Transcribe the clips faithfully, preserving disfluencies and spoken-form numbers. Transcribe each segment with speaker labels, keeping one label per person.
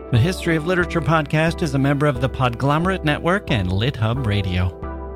Speaker 1: The History of Literature podcast is a member of the Podglomerate Network and LitHub Radio.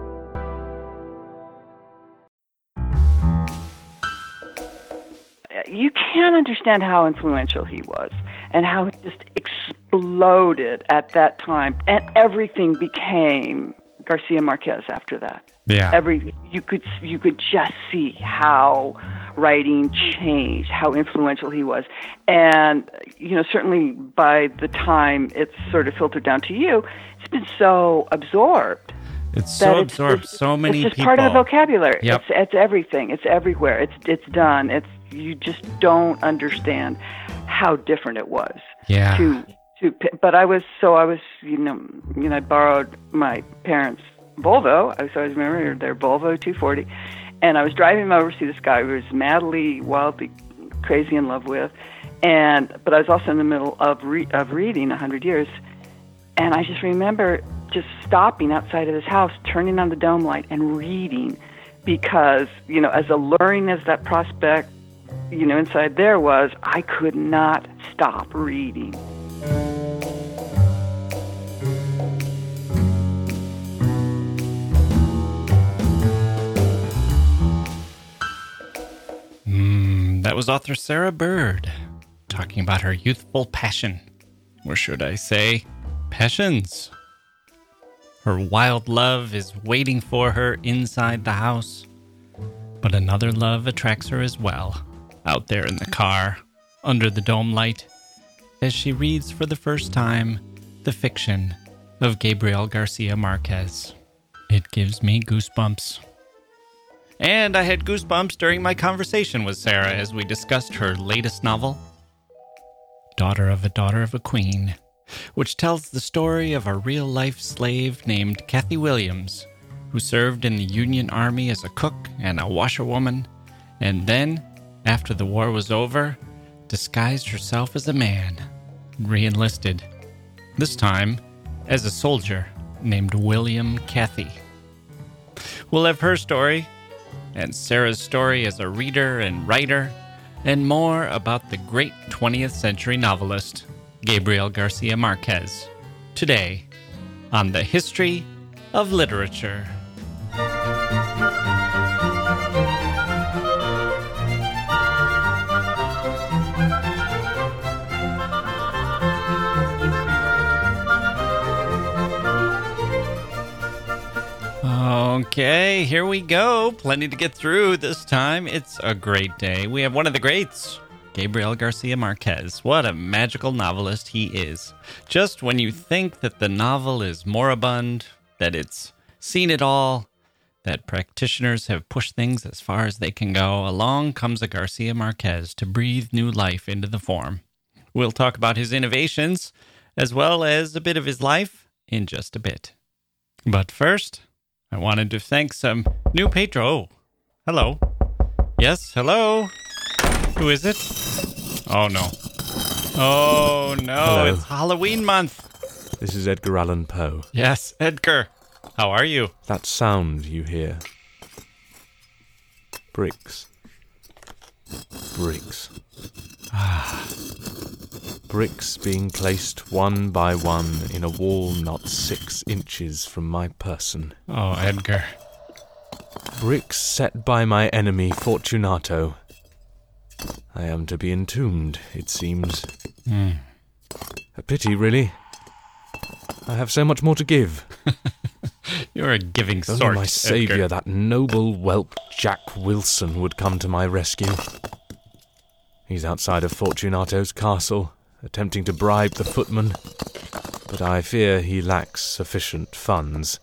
Speaker 2: You can't understand how influential he was and how he just exploded at that time. And everything became Garcia Marquez after that.
Speaker 1: Yeah.
Speaker 2: Every you could you could just see how writing changed, how influential he was. And, you know, certainly by the time it's sort of filtered down to you, it's been so absorbed.
Speaker 1: It's so
Speaker 2: it's,
Speaker 1: absorbed.
Speaker 2: It's,
Speaker 1: so many
Speaker 2: people. It's just
Speaker 1: people.
Speaker 2: part of the vocabulary.
Speaker 1: Yep.
Speaker 2: It's, it's everything. It's everywhere. It's it's done. It's you just don't understand how different it was.
Speaker 1: Yeah.
Speaker 2: To to but I was so I was you know you know I borrowed my parents' Volvo. I always remember their Volvo two forty, and I was driving over to see this guy who was madly, wildly crazy in love with, and but I was also in the middle of re- of reading A Hundred Years, and I just remember just stopping outside of his house, turning on the dome light, and reading, because you know as alluring as that prospect, you know inside there was, I could not stop reading.
Speaker 1: That was author Sarah Bird talking about her youthful passion, or should I say, passions. Her wild love is waiting for her inside the house, but another love attracts her as well, out there in the car, under the dome light, as she reads for the first time the fiction of Gabriel Garcia Marquez. It gives me goosebumps. And I had goosebumps during my conversation with Sarah as we discussed her latest novel, Daughter of a Daughter of a Queen, which tells the story of a real-life slave named Kathy Williams, who served in the Union Army as a cook and a washerwoman, and then, after the war was over, disguised herself as a man and re-enlisted, this time as a soldier named William Cathy. We'll have her story, and Sarah's story as a reader and writer, and more about the great twentieth century novelist, Gabriel Garcia Marquez, today on The History of Literature. Okay, here we go. Plenty to get through this time. It's a great day. We have one of the greats, Gabriel Garcia Marquez. What a magical novelist he is. Just when you think that the novel is moribund, that it's seen it all, that practitioners have pushed things as far as they can go, along comes a Garcia Marquez to breathe new life into the form. We'll talk about his innovations, as well as a bit of his life, in just a bit. But first, I wanted to thank some new patro. Oh, hello. Yes, hello. Who is it? Oh, no. Oh, no.
Speaker 3: Hello.
Speaker 1: It's Halloween month.
Speaker 3: This is Edgar Allan Poe.
Speaker 1: Yes, Edgar. How are you?
Speaker 3: That sound you hear. Bricks. Bricks. Ah. Bricks being placed one by one in a wall not six inches from my person.
Speaker 1: Oh, Edgar.
Speaker 3: Bricks set by my enemy, Fortunato. I am to be entombed, it seems.
Speaker 1: Mm.
Speaker 3: A pity, really. I have so much more to give.
Speaker 1: You're a giving
Speaker 3: If only
Speaker 1: sort,
Speaker 3: my saviour,
Speaker 1: Edgar.
Speaker 3: that noble whelp Jack Wilson, would come to my rescue. He's outside of Fortunato's castle, attempting to bribe the footman, but I fear he lacks sufficient funds.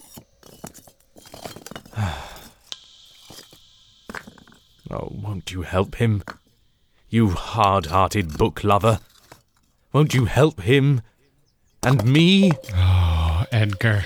Speaker 3: Oh, won't you help him? You hard-hearted book lover. Won't you help him? And me?
Speaker 1: Oh, Edgar.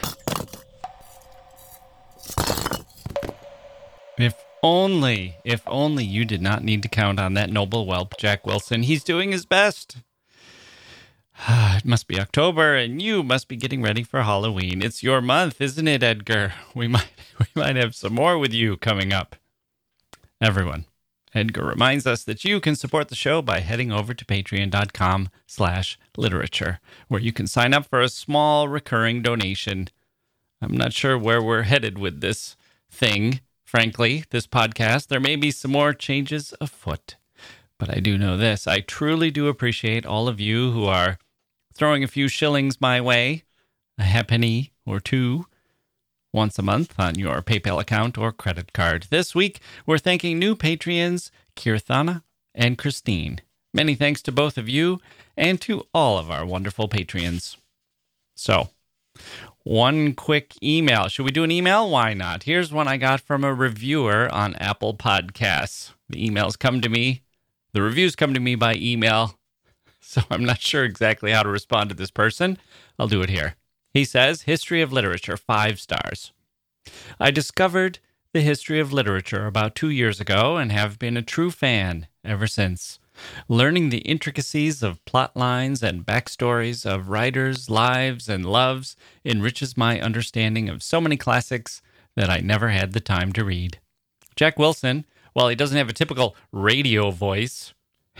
Speaker 1: If only, if only you did not need to count on that noble whelp, Jack Wilson. He's doing his best. It must be October, and you must be getting ready for Halloween. It's your month, isn't it, Edgar? We might, we might have some more with you coming up. Everyone, Edgar reminds us that you can support the show by heading over to patreon.com slash literature, where you can sign up for a small recurring donation. I'm not sure where we're headed with this thing, frankly, this podcast. There may be some more changes afoot. But I do know this. I truly do appreciate all of you who are throwing a few shillings my way, a halfpenny or two, once a month on your PayPal account or credit card. This week, we're thanking new Patreons, Kirthana and Christine. Many thanks to both of you and to all of our wonderful Patreons. So, one quick email. Should we do an email? Why not? Here's one I got from a reviewer on Apple Podcasts. The emails come to me. The reviews come to me by email, so I'm not sure exactly how to respond to this person. I'll do it here. He says, History of Literature, five stars. I discovered the history of literature about two years ago and have been a true fan ever since. Learning the intricacies of plot lines and backstories of writers' lives and loves enriches my understanding of so many classics that I never had the time to read. Jack Wilson, while he doesn't have a typical radio voice,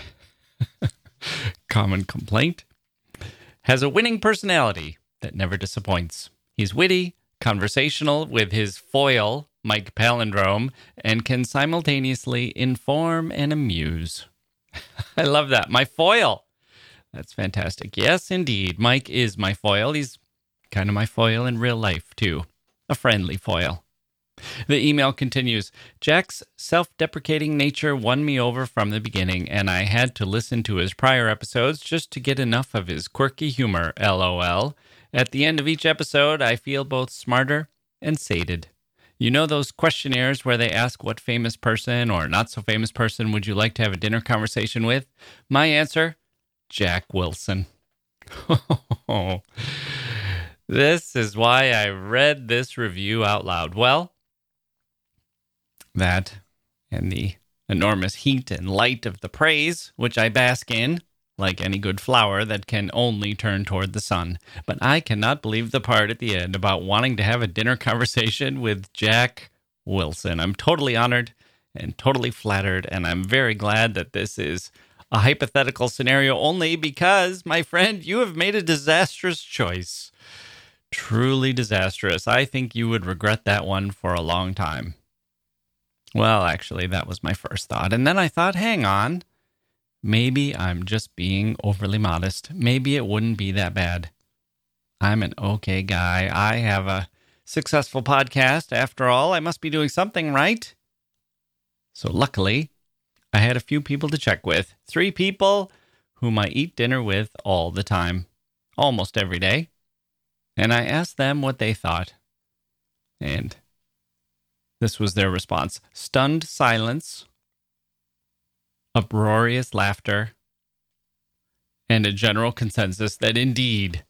Speaker 1: common complaint, has a winning personality that never disappoints. He's witty, conversational with his foil, Mike Palindrome, and can simultaneously inform and amuse. I love that. My foil. That's fantastic. Yes, indeed. Mike is my foil. He's kind of my foil in real life, too. A friendly foil. The email continues, Jack's self-deprecating nature won me over from the beginning, and I had to listen to his prior episodes just to get enough of his quirky humor, LOL. At the end of each episode, I feel both smarter and sated. You know those questionnaires where they ask what famous person or not-so-famous person would you like to have a dinner conversation with? My answer, Jack Wilson. This is why I read this review out loud. Well, that and the enormous heat and light of the praise, which I bask in, like any good flower that can only turn toward the sun. But I cannot believe the part at the end about wanting to have a dinner conversation with Jack Wilson. I'm totally honored and totally flattered, and I'm very glad that this is a hypothetical scenario only because, my friend, you have made a disastrous choice. Truly disastrous. I think you would regret that one for a long time. Well, actually, that was my first thought. And then I thought, hang on, maybe I'm just being overly modest. Maybe it wouldn't be that bad. I'm an okay guy. I have a successful podcast. After all, I must be doing something right. So luckily, I had a few people to check with. Three people whom I eat dinner with all the time, almost every day. And I asked them what they thought. And this was their response. Stunned silence, uproarious laughter, and a general consensus that indeed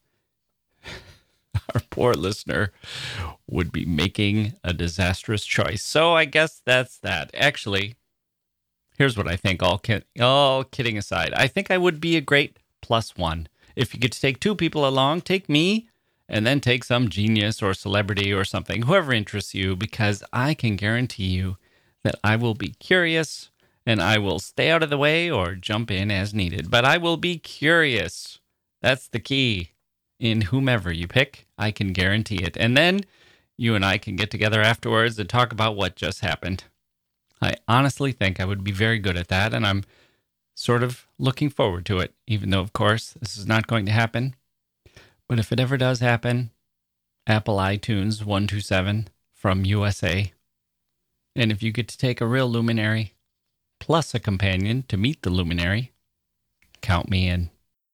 Speaker 1: our poor listener would be making a disastrous choice. So I guess that's that. Actually, here's what I think, all, kid- all kidding aside. I think I would be a great plus one. If you get to take two people along, take me, and then take some genius or celebrity or something, whoever interests you, because I can guarantee you that I will be curious and I will stay out of the way or jump in as needed. But I will be curious. That's the key. In whomever you pick, I can guarantee it. And then you and I can get together afterwards and talk about what just happened. I honestly think I would be very good at that, and I'm sort of looking forward to it, even though, of course, this is not going to happen. But if it ever does happen, Apple iTunes one two seven from U S A. And if you get to take a real luminary plus a companion to meet the luminary, count me in.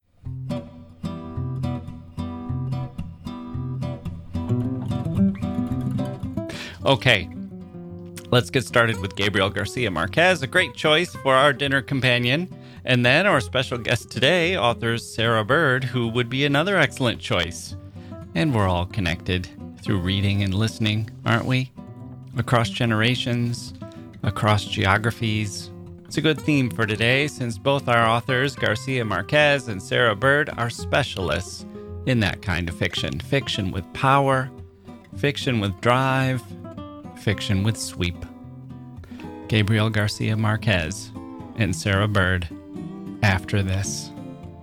Speaker 1: Okay, let's get started with Gabriel Garcia Marquez, a great choice for our dinner companion. And then our special guest today, author Sarah Bird, who would be another excellent choice. And we're all connected through reading and listening, aren't we? Across generations, across geographies. It's a good theme for today, since both our authors, Garcia Marquez and Sarah Bird, are specialists in that kind of fiction. Fiction with power, fiction with drive, fiction with sweep. Gabriel Garcia Marquez and Sarah Bird after this.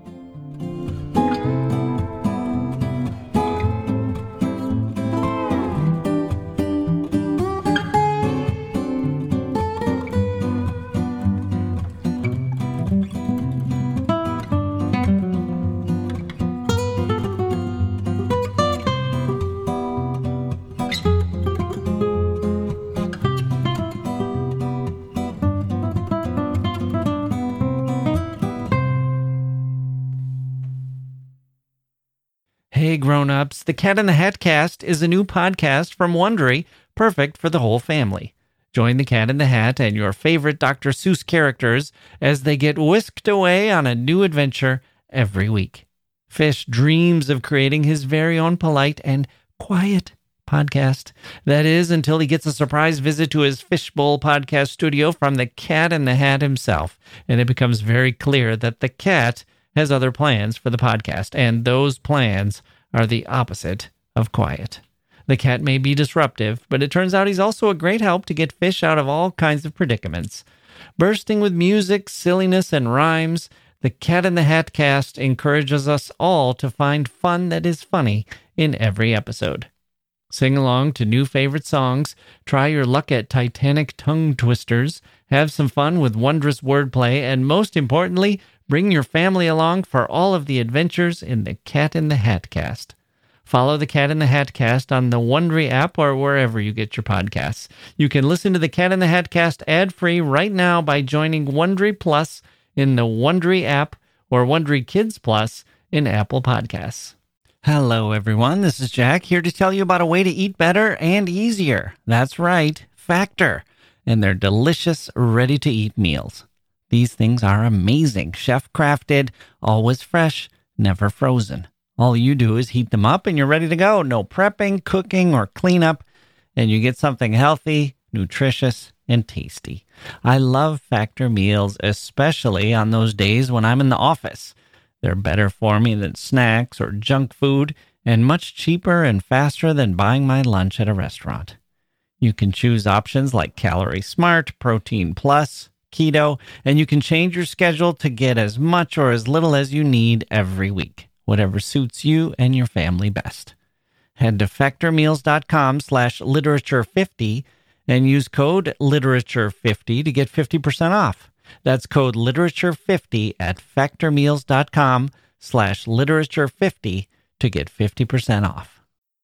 Speaker 1: Hey grown-ups, the Cat in the Hat Cast is a new podcast from Wondery, perfect for the whole family. Join the Cat in the Hat and your favorite Doctor Seuss characters as they get whisked away on a new adventure every week. Fish dreams of creating his very own polite and quiet podcast. That is, until he gets a surprise visit to his Fishbowl podcast studio from the Cat in the Hat himself, and it becomes very clear that the cat has other plans for the podcast, and those plans are the opposite of quiet. The cat may be disruptive, but it turns out he's also a great help to get Fish out of all kinds of predicaments. Bursting with music, silliness, and rhymes, the Cat in the Hat Cast encourages us all to find fun that is funny in every episode. Sing along to new favorite songs, try your luck at Titanic tongue twisters, have some fun with wondrous wordplay, and most importantly, bring your family along for all of the adventures in the Cat in the Hat Cast. Follow the Cat in the Hat Cast on the Wondery app or wherever you get your podcasts. You can listen to the Cat in the Hat Cast ad-free right now by joining Wondery Plus in the Wondery app or Wondery Kids Plus in Apple Podcasts. Hello, everyone. This is Jack here to tell you about a way to eat better and easier. That's right, Factor, and their delicious, ready-to-eat meals. These things are amazing, chef-crafted, always fresh, never frozen. All you do is heat them up and you're ready to go. No prepping, cooking, or cleanup, and you get something healthy, nutritious, and tasty. I love Factor meals, especially on those days when I'm in the office. They're better for me than snacks or junk food, and much cheaper and faster than buying my lunch at a restaurant. You can choose options like Calorie Smart, Protein Plus, Keto, and you can change your schedule to get as much or as little as you need every week, whatever suits you and your family best. Head to factormeals.com slash literature50 and use code literature fifty to get fifty percent off. That's code literature fifty at factormeals.com slash literature50 to get fifty percent off.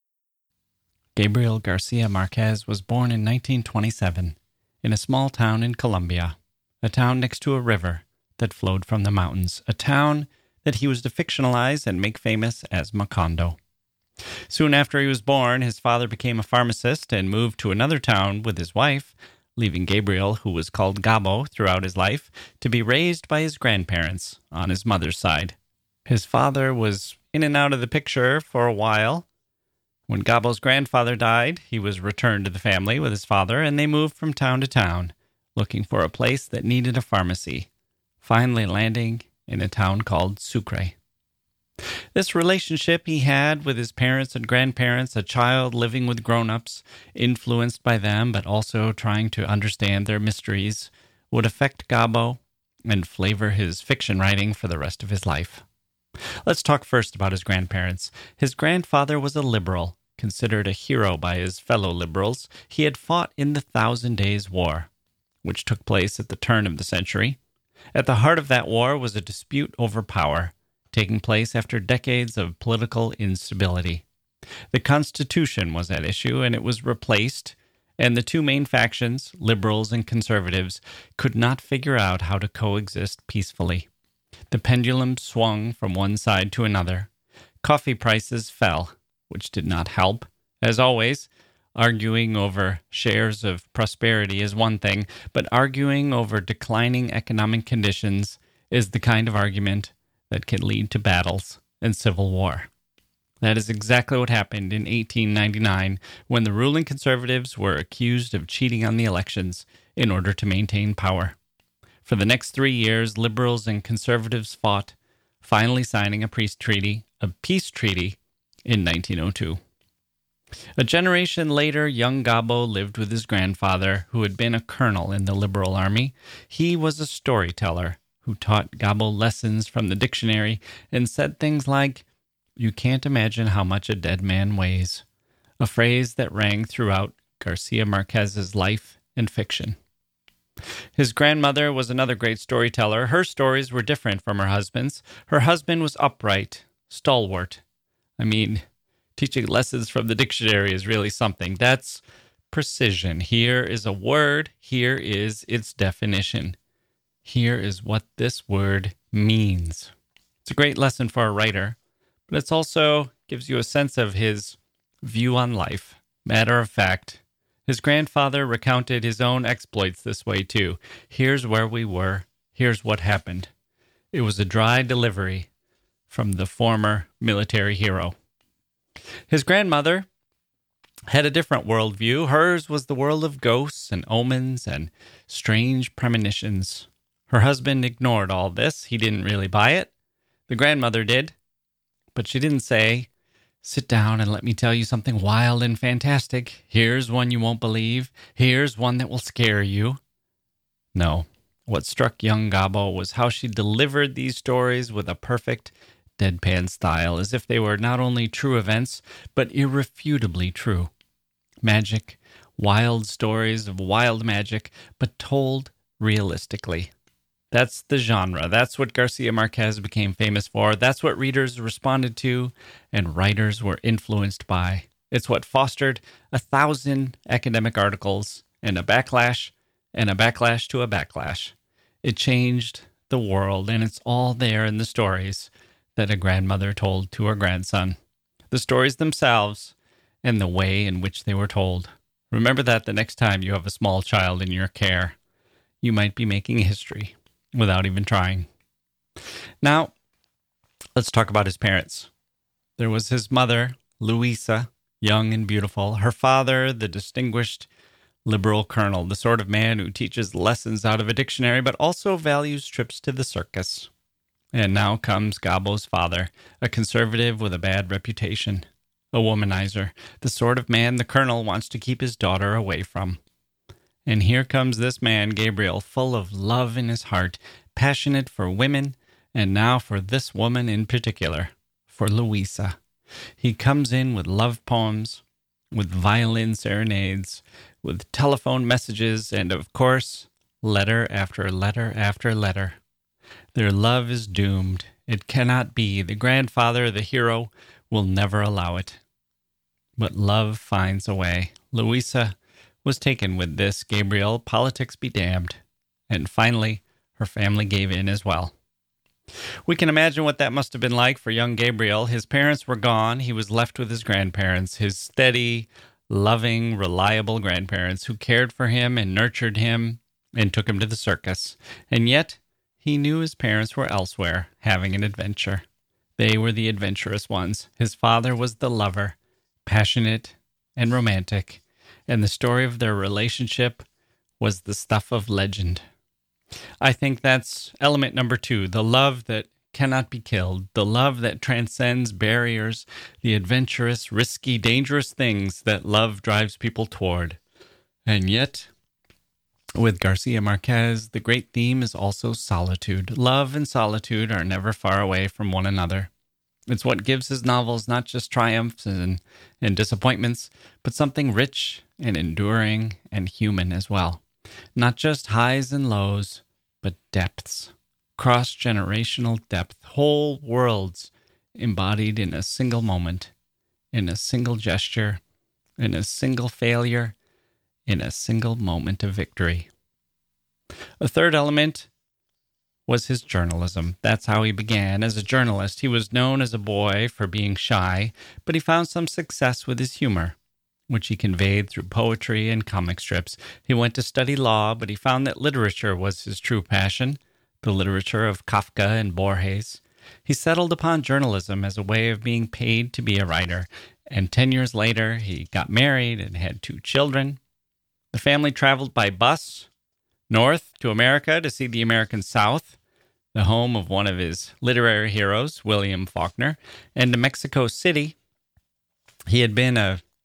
Speaker 1: Gabriel Garcia Marquez was born in nineteen twenty-seven in a small town in Colombia. A town next to a river that flowed from the mountains, a town that he was to fictionalize and make famous as Macondo. Soon after he was born, his father became a pharmacist and moved to another town with his wife, leaving Gabriel, who was called Gabo throughout his life, to be raised by his grandparents on his mother's side. His father was in and out of the picture for a while. When Gabo's grandfather died, he was returned to the family with his father, and they moved from town to town, looking for a place that needed a pharmacy, finally landing in a town called Sucre. This relationship he had with his parents and grandparents, a child living with grown-ups, influenced by them but also trying to understand their mysteries, would affect Gabo and flavor his fiction writing for the rest of his life. Let's talk first about his grandparents. His grandfather was a liberal, considered a hero by his fellow liberals. He had fought in the Thousand Days' War, which took place at the turn of the century. At the heart of that war was a dispute over power, taking place after decades of political instability. The Constitution was at issue, and it was replaced, and the two main factions, liberals and conservatives, could not figure out how to coexist peacefully. The pendulum swung from one side to another. Coffee prices fell, which did not help. As always, arguing over shares of prosperity is one thing, but arguing over declining economic conditions is the kind of argument that can lead to battles and civil war. That is exactly what happened in eighteen ninety-nine when the ruling conservatives were accused of cheating on the elections in order to maintain power. For the next three years, liberals and conservatives fought, finally signing a peace treaty, a peace treaty in nineteen oh two. A generation later, young Gobbo lived with his grandfather, who had been a colonel in the Liberal Army. He was a storyteller who taught Gobbo lessons from the dictionary and said things like, "You can't imagine how much a dead man weighs," a phrase that rang throughout Garcia Marquez's life and fiction. His grandmother was another great storyteller. Her stories were different from her husband's. Her husband was upright, stalwart. I mean, teaching lessons from the dictionary is really something. That's precision. Here is a word. Here is its definition. Here is what this word means. It's a great lesson for a writer, but it also gives you a sense of his view on life. Matter of fact, his grandfather recounted his own exploits this way too. Here's where we were. Here's what happened. It was a dry delivery from the former military hero. His grandmother had a different worldview. Hers was the world of ghosts and omens and strange premonitions. Her husband ignored all this. He didn't really buy it. The grandmother did. But she didn't say, "Sit down and let me tell you something wild and fantastic. Here's one you won't believe. Here's one that will scare you." No. What struck young Gobbo was how she delivered these stories with a perfect deadpan style, as if they were not only true events, but irrefutably true. Magic, wild stories of wild magic, but told realistically. That's the genre. That's what Garcia Marquez became famous for. That's what readers responded to and writers were influenced by. It's what fostered a thousand academic articles and a backlash and a backlash to a backlash. It changed the world, and it's all there in the stories that a grandmother told to her grandson. The stories themselves and the way in which they were told. Remember that the next time you have a small child in your care. You might be making history without even trying. Now, let's talk about his parents. There was his mother, Luisa, young and beautiful. Her father, the distinguished liberal colonel, the sort of man who teaches lessons out of a dictionary, but also values trips to the circus. And now comes Gobbo's father, a conservative with a bad reputation, a womanizer, the sort of man the colonel wants to keep his daughter away from. And here comes this man, Gabriel, full of love in his heart, passionate for women, and now for this woman in particular, for Luisa. He comes in with love poems, with violin serenades, with telephone messages, and of course, letter after letter after letter. Their love is doomed. It cannot be. The grandfather, the hero, will never allow it. But love finds a way. Luisa was taken with this Gabriel, politics be damned. And finally, her family gave in as well. We can imagine what that must have been like for young Gabriel. His parents were gone. He was left with his grandparents, his steady, loving, reliable grandparents who cared for him and nurtured him and took him to the circus. And yet, he knew his parents were elsewhere, having an adventure. They were the adventurous ones. His father was the lover, passionate and romantic, and the story of their relationship was the stuff of legend. I think that's element number two, the love that cannot be killed, the love that transcends barriers, the adventurous, risky, dangerous things that love drives people toward. And yet, with Garcia Marquez, the great theme is also solitude. Love and solitude are never far away from one another. It's what gives his novels not just triumphs and, and disappointments, but something rich and enduring and human as well. Not just highs and lows, but depths, cross-generational depth, whole worlds embodied in a single moment, in a single gesture, in a single failure, in a single moment of victory. A third element was his journalism. That's how he began. As a journalist, he was known as a boy for being shy, but he found some success with his humor, which he conveyed through poetry and comic strips. He went to study law, but he found that literature was his true passion, the literature of Kafka and Borges. He settled upon journalism as a way of being paid to be a writer, and ten years later, he got married and had two children. The family traveled by bus north to America to see the American South, the home of one of his literary heroes, William Faulkner, and to Mexico City. He had been a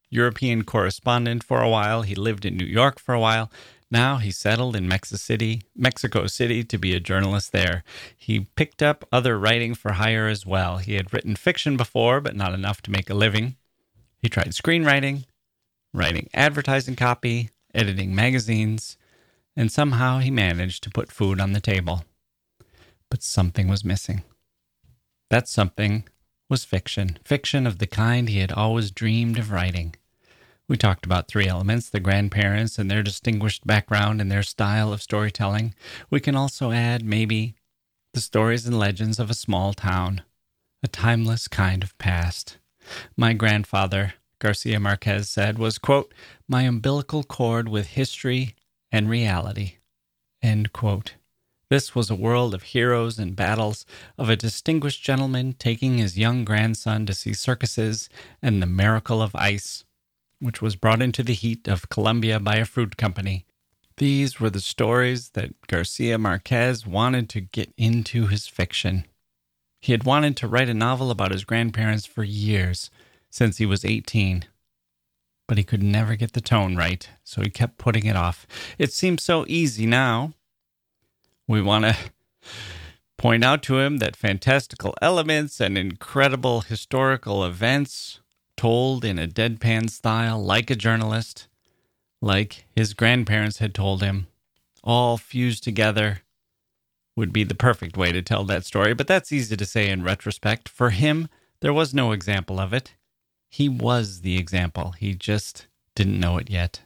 Speaker 1: European correspondent for a while. He lived in New York for a while. Now he settled in Mexico City, Mexico City to be a journalist there. He picked up other writing for hire as well. He had written fiction before, but not enough to make a living. He tried screenwriting, writing advertising copy, editing magazines, and somehow he managed to put food on the table. But something was missing. That something was fiction, fiction of the kind he had always dreamed of writing. We talked about three elements, the grandparents and their distinguished background and their style of storytelling. We can also add, maybe, the stories and legends of a small town, a timeless kind of past. My grandfather, Garcia Marquez said, was, quote, my umbilical cord with history and reality, end quote. This was a world of heroes and battles, of a distinguished gentleman taking his young grandson to see circuses and the miracle of ice, which was brought into the heat of Colombia by a fruit company. These were the stories that Garcia Marquez wanted to get into his fiction. He had wanted to write a novel about his grandparents for years, since he was eighteen. But he could never get the tone right, so he kept putting it off. It seems so easy now. We want to point out to him that fantastical elements and incredible historical events told in a deadpan style like a journalist, like his grandparents had told him, all fused together would be the perfect way to tell that story. But that's easy to say in retrospect. For him, there was no example of it. He was the example. He just didn't know it yet.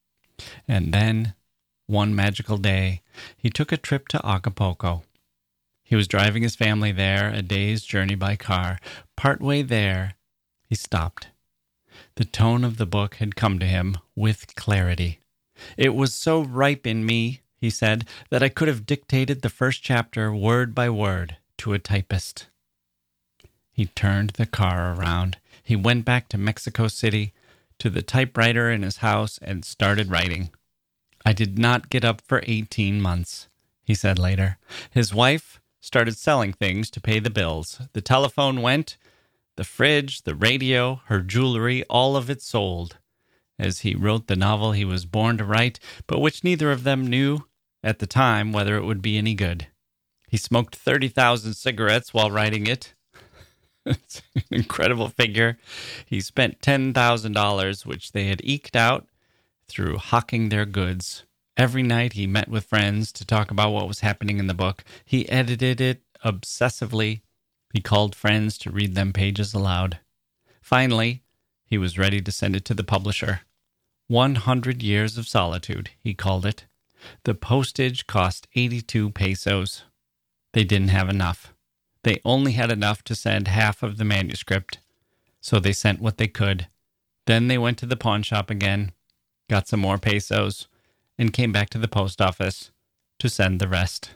Speaker 1: And then, one magical day, he took a trip to Acapulco. He was driving his family there, a day's journey by car. Partway there, he stopped. The tone of the book had come to him with clarity. It was so ripe in me, he said, that I could have dictated the first chapter word by word to a typist. He turned the car around. He went back to Mexico City, to the typewriter in his house, and started writing. I did not get up for eighteen months, he said later. His wife started selling things to pay the bills. The telephone went, the fridge, the radio, her jewelry, all of it sold, as he wrote the novel he was born to write, but which neither of them knew at the time whether it would be any good. He smoked thirty thousand cigarettes while writing it. It's an incredible figure. He spent ten thousand dollars, which they had eked out through hawking their goods. Every night he met with friends to talk about what was happening in the book. He edited it obsessively. He called friends to read them pages aloud. Finally, he was ready to send it to the publisher. One hundred Years of Solitude, he called it. The postage cost eighty-two pesos. They didn't have enough. They only had enough to send half of the manuscript, so they sent what they could. Then they went to the pawn shop again, got some more pesos, and came back to the post office to send the rest.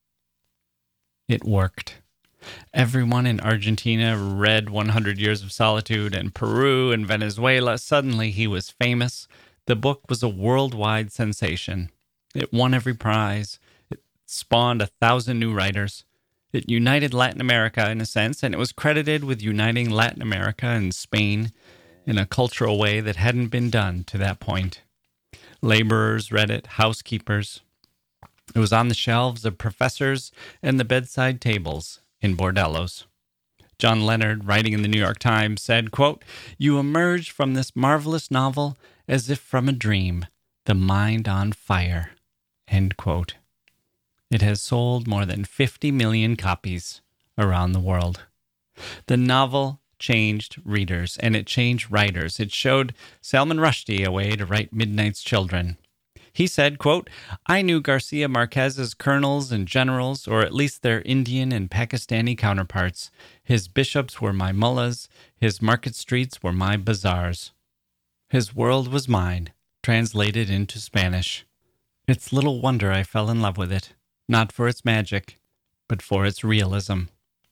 Speaker 1: It worked. Everyone in Argentina read one hundred Years of Solitude, and Peru and Venezuela. Suddenly he was famous. The book was a worldwide sensation. It won every prize. It spawned a thousand new writers. It united Latin America in a sense, and it was credited with uniting Latin America and Spain in a cultural way that hadn't been done to that point. Laborers read it, housekeepers. It was on the shelves of professors and the bedside tables in bordellos. John Leonard, writing in the New York Times, said, quote, "You emerge from this marvelous novel as if from a dream, the mind on fire," end quote. It has sold more than fifty million copies around the world. The novel changed readers, and it changed writers. It showed Salman Rushdie a way to write Midnight's Children. He said, quote, "I knew Garcia Marquez's colonels and generals, or at least their Indian and Pakistani counterparts. His bishops were my mullahs. His market streets were my bazaars. His world was mine, translated into Spanish. It's little wonder I fell in love with it, not for its magic, but for its realism."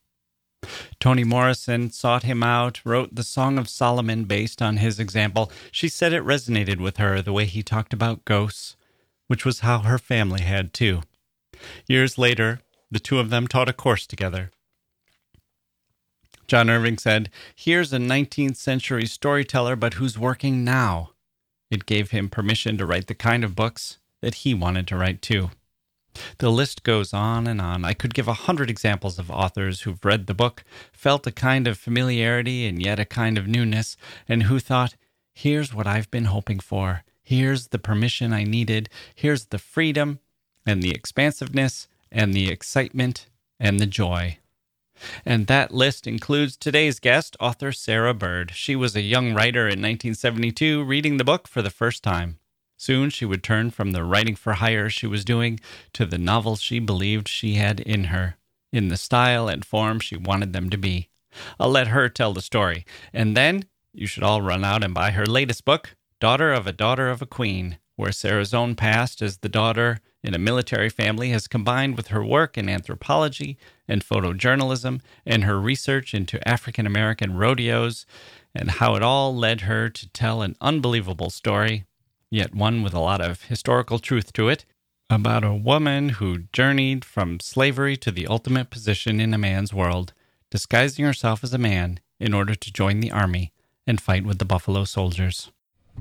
Speaker 1: Toni Morrison sought him out, wrote the Song of Solomon based on his example. She said it resonated with her the way he talked about ghosts, which was how her family had too. Years later, the two of them taught a course together. John Irving said, "Here's a nineteenth century storyteller, but who's working now." It gave him permission to write the kind of books that he wanted to write too. The list goes on and on. I could give a hundred examples of authors who've read the book, felt a kind of familiarity and yet a kind of newness, and who thought, here's what I've been hoping for. Here's the permission I needed. Here's the freedom and the expansiveness and the excitement and the joy. And that list includes today's guest, author Sarah Bird. She was a young writer in nineteen seventy-two, reading the book for the first time. Soon she would turn from the writing for hire she was doing to the novels she believed she had in her, in the style and form she wanted them to be. I'll let her tell the story. And then you should all run out and buy her latest book, Daughter of a Daughter of a Queen, where Sarah's own past as the daughter in a military family has combined with her work in anthropology and photojournalism and her research into African-American rodeos and how it all led her to tell an unbelievable story, yet one with a lot of historical truth to it, about a woman who journeyed from slavery to the ultimate position in a man's world, disguising herself as a man in order to join the army and fight with the Buffalo Soldiers.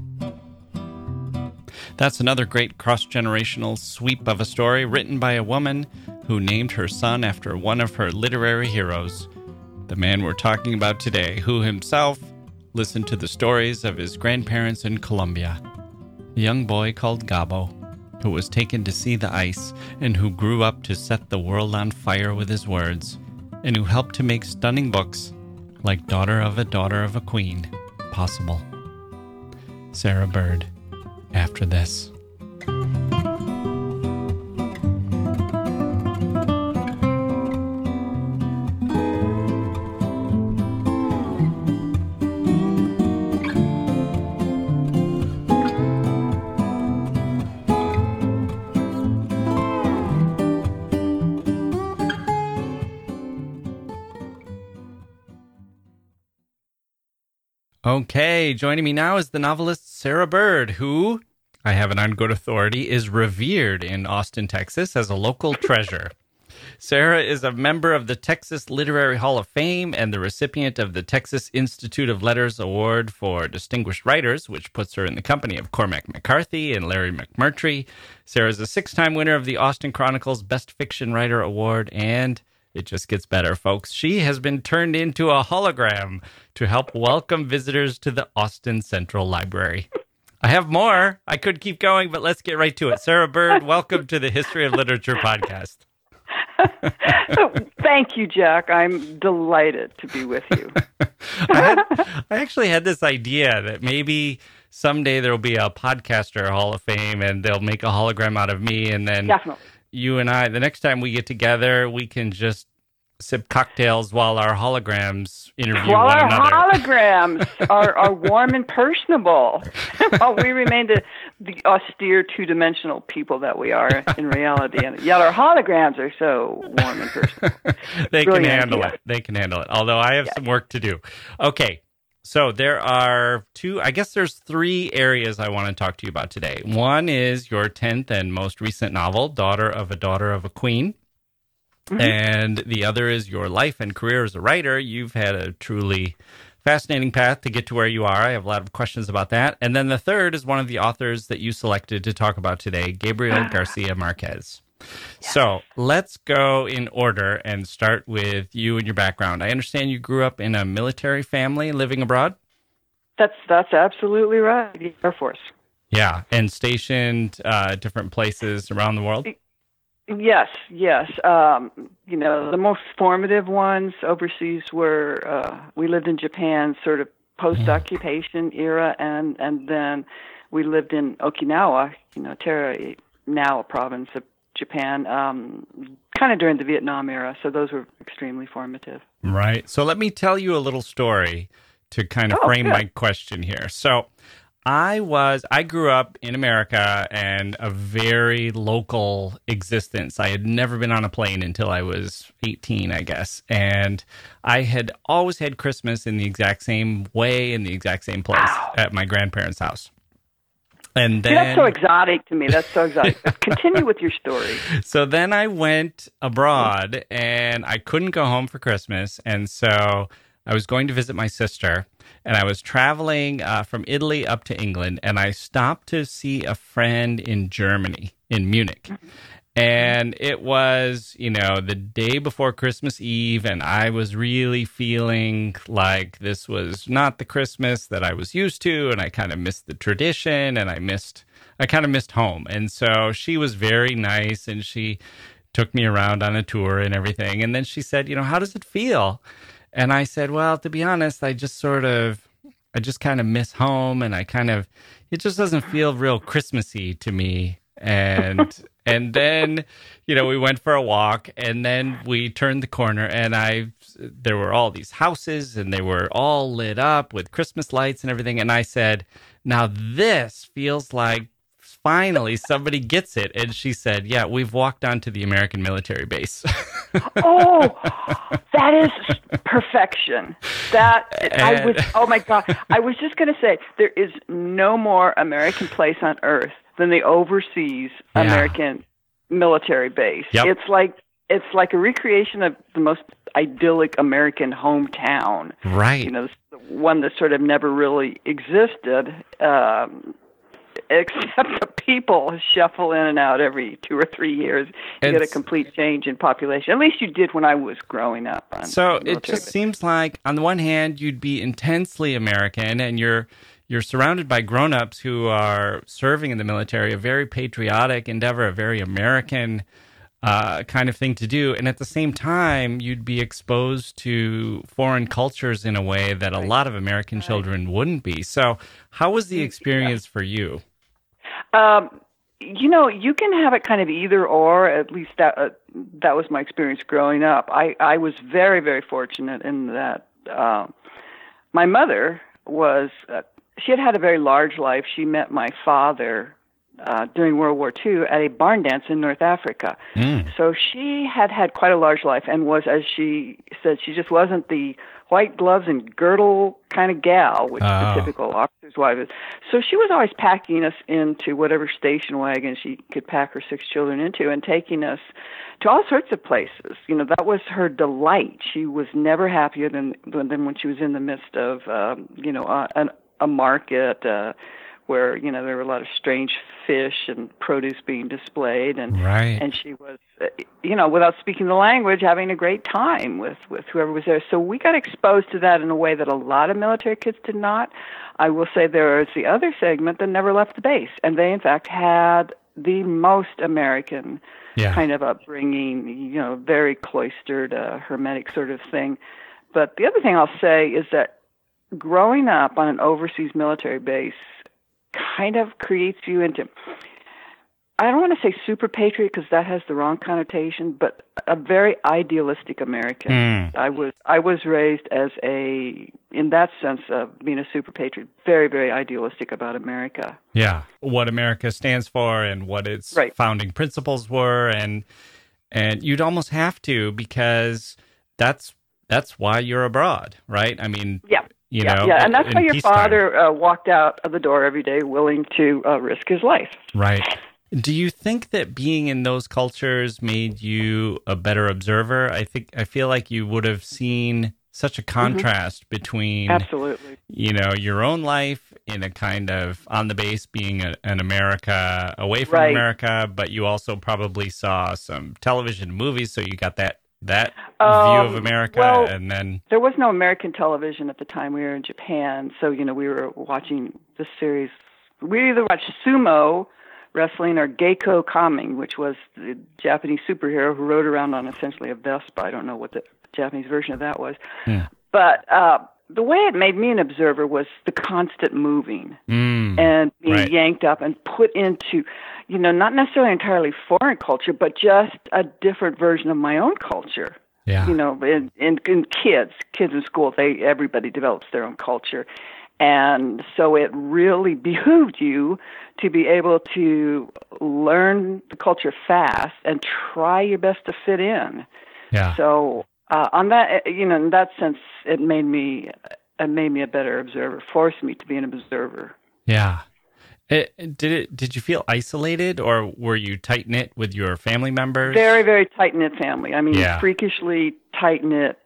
Speaker 1: That's another great cross-generational sweep of a story written by a woman who named her son after one of her literary heroes, the man we're talking about today, who himself listened to the stories of his grandparents in Colombia. A young boy called Gabo, who was taken to see the ice and who grew up to set the world on fire with his words, and who helped to make stunning books like Daughter of a Daughter of a Queen possible. Sarah Bird, after this. Okay, joining me now is the novelist Sarah Bird, who, I have it on good authority, is revered in Austin, Texas as a local treasure. Sarah is a member of the Texas Literary Hall of Fame and the recipient of the Texas Institute of Letters Award for Distinguished Writers, which puts her in the company of Cormac McCarthy and Larry McMurtry. Sarah is a six-time winner of the Austin Chronicle's Best Fiction Writer Award, and it just gets better, folks. She has been turned into a hologram to help welcome visitors to the Austin Central Library. I have more. I could keep going, but let's get right to it. Sarah Bird, welcome to the History of Literature podcast.
Speaker 2: Thank you, Jack. I'm delighted to be with you.
Speaker 1: I, had, I actually had this idea that maybe someday there will be a podcaster Hall of Fame and they'll make a hologram out of me, and then
Speaker 2: Definitely.
Speaker 1: You and I, the next time we get together, we can just sip cocktails while our holograms interview
Speaker 2: while
Speaker 1: one
Speaker 2: our
Speaker 1: another.
Speaker 2: holograms are, are warm and personable, while we remain the, the austere two-dimensional people that we are in reality, and yet our holograms are so warm and personable.
Speaker 1: They
Speaker 2: Brilliant
Speaker 1: can handle
Speaker 2: idea.
Speaker 1: it. They can handle it. Although I have
Speaker 2: Yes.
Speaker 1: some work to do. Okay. So there are two, I guess there's three areas I want to talk to you about today. One is your tenth and most recent novel, Daughter of a Daughter of a Queen. Mm-hmm. And the other is your life and career as a writer. You've had a truly fascinating path to get to where you are. I have a lot of questions about that. And then the third is one of the authors that you selected to talk about today, Gabriel Garcia Marquez. Yes. So let's go in order and start with you and your background. I understand you grew up in a military family living abroad?
Speaker 2: That's that's absolutely right. The Air Force.
Speaker 1: Yeah, and stationed uh, different places around the world?
Speaker 2: Yes, yes. Um, you know, the most formative ones overseas were, uh, we lived in Japan sort of post-occupation era, and, and then we lived in Okinawa, you know, Terra, now a province of Japan, um, kind of during the Vietnam era. So those were extremely formative.
Speaker 1: Right. So let me tell you a little story to kind of
Speaker 2: oh,
Speaker 1: frame
Speaker 2: good.
Speaker 1: my question here. So I was, I grew up in America and a very local existence. I had never been on a plane until I was eighteen, I guess. And I had always had Christmas in the exact same way, in the exact same place
Speaker 2: Wow.
Speaker 1: at my grandparents' house. And then,
Speaker 2: See, that's so exotic to me. That's so exotic. Continue with your story.
Speaker 1: So then I went abroad and I couldn't go home for Christmas. And so I was going to visit my sister, and I was traveling uh, from Italy up to England, and I stopped to see a friend in Germany, in Munich. And it was, you know, the day before Christmas Eve, and I was really feeling like this was not the Christmas that I was used to, and I kind of missed the tradition, and I missed, I kind of missed home. And so she was very nice, and she took me around on a tour and everything. And then she said, you know, how does it feel? And I said, well, to be honest, I just sort of, I just kind of miss home, and I kind of, it just doesn't feel real Christmassy to me. And and then, you know, we went for a walk, and then we turned the corner, and I, there were all these houses, and they were all lit up with Christmas lights and everything. And I said, now this feels like finally somebody gets it. And she said, yeah, we've walked onto the American military base.
Speaker 2: Oh, that is perfection. That I was, oh my God. I was just going to say, there is no more American place on earth than the overseas
Speaker 1: Yeah.
Speaker 2: American military base.
Speaker 1: Yep.
Speaker 2: It's like, it's like a recreation of the most idyllic American hometown.
Speaker 1: Right.
Speaker 2: You know, the one that sort of never really existed, um, except the people shuffle in and out every two or three years. You
Speaker 1: And
Speaker 2: get a
Speaker 1: s-
Speaker 2: complete change in population. At least you did when I was growing up. On
Speaker 1: So
Speaker 2: military
Speaker 1: it just
Speaker 2: base.
Speaker 1: seems like, on the one hand, you'd be intensely American, and you're you're surrounded by grown-ups who are serving in the military, a very patriotic endeavor, a very American uh, kind of thing to do. And at the same time, you'd be exposed to foreign cultures in a way that a lot of American children wouldn't be. So how was the experience for you?
Speaker 2: Um, you know, you can have it kind of either or. At least that uh, that was my experience growing up. I, I was very, very fortunate in that uh, my mother was, uh, she had had a very large life. She met my father uh, during World War Two at a barn dance in North Africa.
Speaker 1: Mm.
Speaker 2: So she had had quite a large life and was, as she said, she just wasn't the white gloves and girdle kind of gal, which
Speaker 1: Oh.
Speaker 2: the typical officer's wife is. So she was always packing us into whatever station wagon she could pack her six children into and taking us to all sorts of places. You know, that was her delight. She was never happier than than when she was in the midst of, um, you know, a, an, a market uh, where, you know, there were a lot of strange fish and produce being displayed. And
Speaker 1: Right.
Speaker 2: and she was, uh, you know, without speaking the language, having a great time with, with whoever was there. So we got exposed to that in a way that a lot of military kids did not. I will say there is the other segment that never left the base, and they, in fact, had the most American
Speaker 1: Yeah.
Speaker 2: kind of upbringing, you know, very cloistered, uh, hermetic sort of thing. But the other thing I'll say is that growing up on an overseas military base kind of creates you into, I don't want to say super patriot because that has the wrong connotation, but a very idealistic American.
Speaker 1: Mm.
Speaker 2: I was I was raised as a, in that sense of being a super patriot, very, very idealistic about America.
Speaker 1: Yeah, what America stands for and what its
Speaker 2: Right.
Speaker 1: founding principles were, and and you'd almost have to, because that's that's why you're abroad, right? I mean,
Speaker 2: Yeah.
Speaker 1: you
Speaker 2: yeah,
Speaker 1: know,
Speaker 2: yeah, and that's
Speaker 1: in
Speaker 2: why your
Speaker 1: peacetime.
Speaker 2: father uh, walked out of the door every day willing to uh, risk his life.
Speaker 1: Right. Do you think that being in those cultures made you a better observer? I think I feel like you would have seen such a contrast between,
Speaker 2: Absolutely.
Speaker 1: you know, your own life in a kind of on the base being a, an America away from
Speaker 2: Right.
Speaker 1: America, but you also probably saw some television movies, so you got that that
Speaker 2: Um,
Speaker 1: view of America,
Speaker 2: well,
Speaker 1: and then
Speaker 2: There was no American television at the time. We were in Japan, so, you know, we were watching the series. We either watched sumo wrestling or Geiko Kaming, which was the Japanese superhero who rode around on essentially a Vespa. I don't know what the Japanese version of that was.
Speaker 1: Hmm.
Speaker 2: But uh, the way it made me an observer was the constant moving
Speaker 1: Mm,
Speaker 2: and being
Speaker 1: right.
Speaker 2: yanked up and put into, you know, not necessarily entirely foreign culture, but just a different version of my own culture.
Speaker 1: yeah,
Speaker 2: You know, in, in, in kids, kids in school, they everybody develops their own culture. And so it really behooved you to be able to learn the culture fast and try your best to fit in.
Speaker 1: yeah.
Speaker 2: So uh, on that, you know, in that sense, it made me it made me a better observer, forced me to be an observer.
Speaker 1: Yeah. It, it- did it? Did you feel isolated, or were you tight knit with your family members?
Speaker 2: Very, very tight knit family. I mean,
Speaker 1: Yeah.
Speaker 2: freakishly tight knit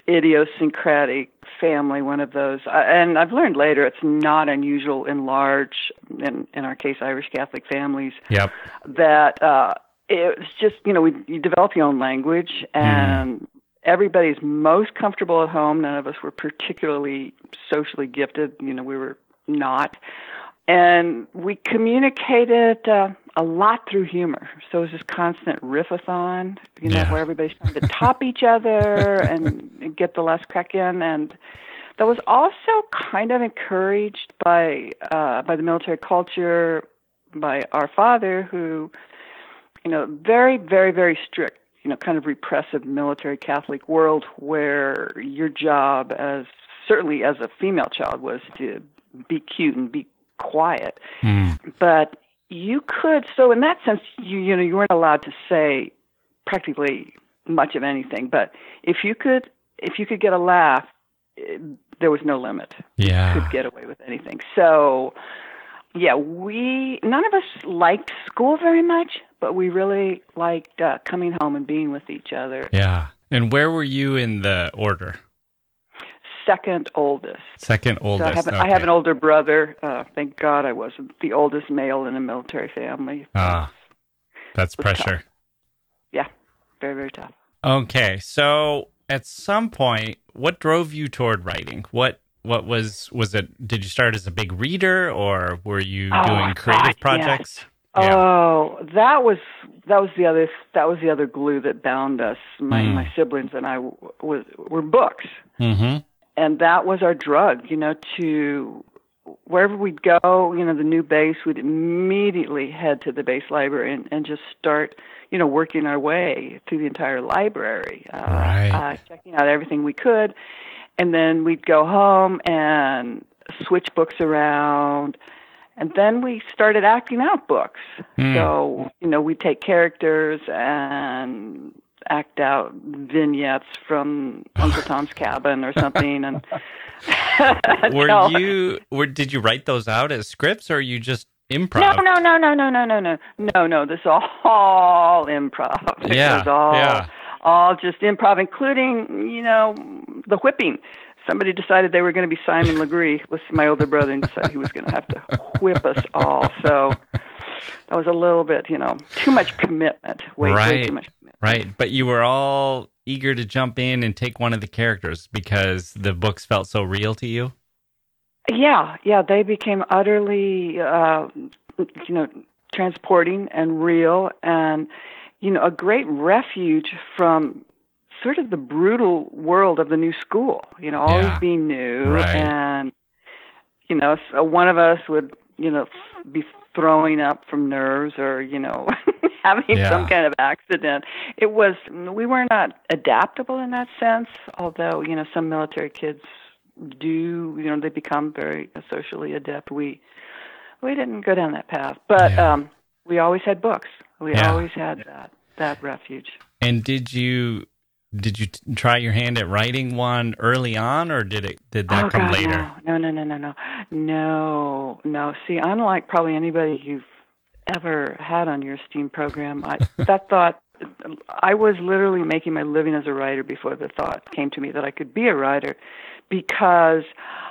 Speaker 2: idiosyncratic family, one of those. Uh, and I've learned later it's not unusual in large, in, in our case, Irish Catholic families,
Speaker 1: Yep.
Speaker 2: that uh, it's just, you know, we, you develop your own language, and mm. everybody's most comfortable at home. None of us were particularly socially gifted. You know, we were not. And we communicated uh, a lot through humor. So it was this constant riff-a-thon, you know,
Speaker 1: yeah.
Speaker 2: where everybody's trying to top each other and get the last crack in. And that was also kind of encouraged by uh, by the military culture, by our father, who, you know, very, very, very strict, you know, kind of repressive military Catholic world where your job as, certainly as a female child, was to be cute and be quiet. Mm. But you could, so in that sense, you you know, you weren't allowed to say practically much of anything. But if you could, if you could get a laugh, it, there was no limit.
Speaker 1: Yeah.
Speaker 2: You could get away with anything. So, yeah, we, none of us liked school very much, but we really liked uh, coming home and being with each other.
Speaker 1: Yeah. And where were you in the order?
Speaker 2: Second oldest.
Speaker 1: Second oldest.
Speaker 2: So I, have,
Speaker 1: okay.
Speaker 2: I have an older brother. Uh, thank God I wasn't the oldest male in a military family.
Speaker 1: Ah, that's pressure.
Speaker 2: Tough. Yeah, very, very tough.
Speaker 1: Okay, so at some point, what drove you toward writing? What what was was it? Did you start as a big reader, or were you
Speaker 2: oh,
Speaker 1: doing creative
Speaker 2: God,
Speaker 1: projects?
Speaker 2: Yes. Yeah. Oh, that was that was the other that was the other glue that bound us. My mm. my siblings and I w- was were books.
Speaker 1: Mm-hmm.
Speaker 2: And that was our drug, you know, to wherever we'd go, you know, the new base, we'd immediately head to the base library and, and just start, you know, working our way through the entire library, uh,
Speaker 1: right.
Speaker 2: uh, checking out everything we could. And then we'd go home and switch books around. And then we started acting out books. Mm. So, you know, we'd take characters and act out vignettes from Uncle Tom's Cabin or something, and
Speaker 1: were you? Were did you write those out as scripts, or you just improv?
Speaker 2: No, no, no, no, no, no, no, no, no, no. This is all improv. It
Speaker 1: yeah,
Speaker 2: was all,
Speaker 1: yeah,
Speaker 2: all just improv, including, you know, the whipping. Somebody decided they were going to be Simon Legree, was my older brother, and decided he was going to have to whip us all. So that was a little bit, you know, too much commitment. Way,
Speaker 1: right.
Speaker 2: way too much commitment.
Speaker 1: Right, but you were all eager to jump in and take one of the characters because the books felt so real to you?
Speaker 2: Yeah, yeah, they became utterly, uh, you know, transporting and real, and, you know, a great refuge from sort of the brutal world of the new school, you know, always
Speaker 1: yeah.
Speaker 2: being new,
Speaker 1: right.
Speaker 2: and, you know, so one of us would, you know, be throwing up from nerves or, you know, having
Speaker 1: yeah.
Speaker 2: some kind of accident. It was, we were not adaptable in that sense, although, you know, some military kids do, you know, they become very socially adept. We we didn't go down that path, but
Speaker 1: yeah.
Speaker 2: um, we always had books. We
Speaker 1: yeah.
Speaker 2: always had that, that refuge.
Speaker 1: And did you did you t- try your hand at writing one early on, or did it did that
Speaker 2: oh,
Speaker 1: come
Speaker 2: God,
Speaker 1: later?
Speaker 2: No, no, no, no, no, no, no. See, unlike probably anybody you've ever had on your STEAM program, I that thought I was literally making my living as a writer before the thought came to me that I could be a writer, because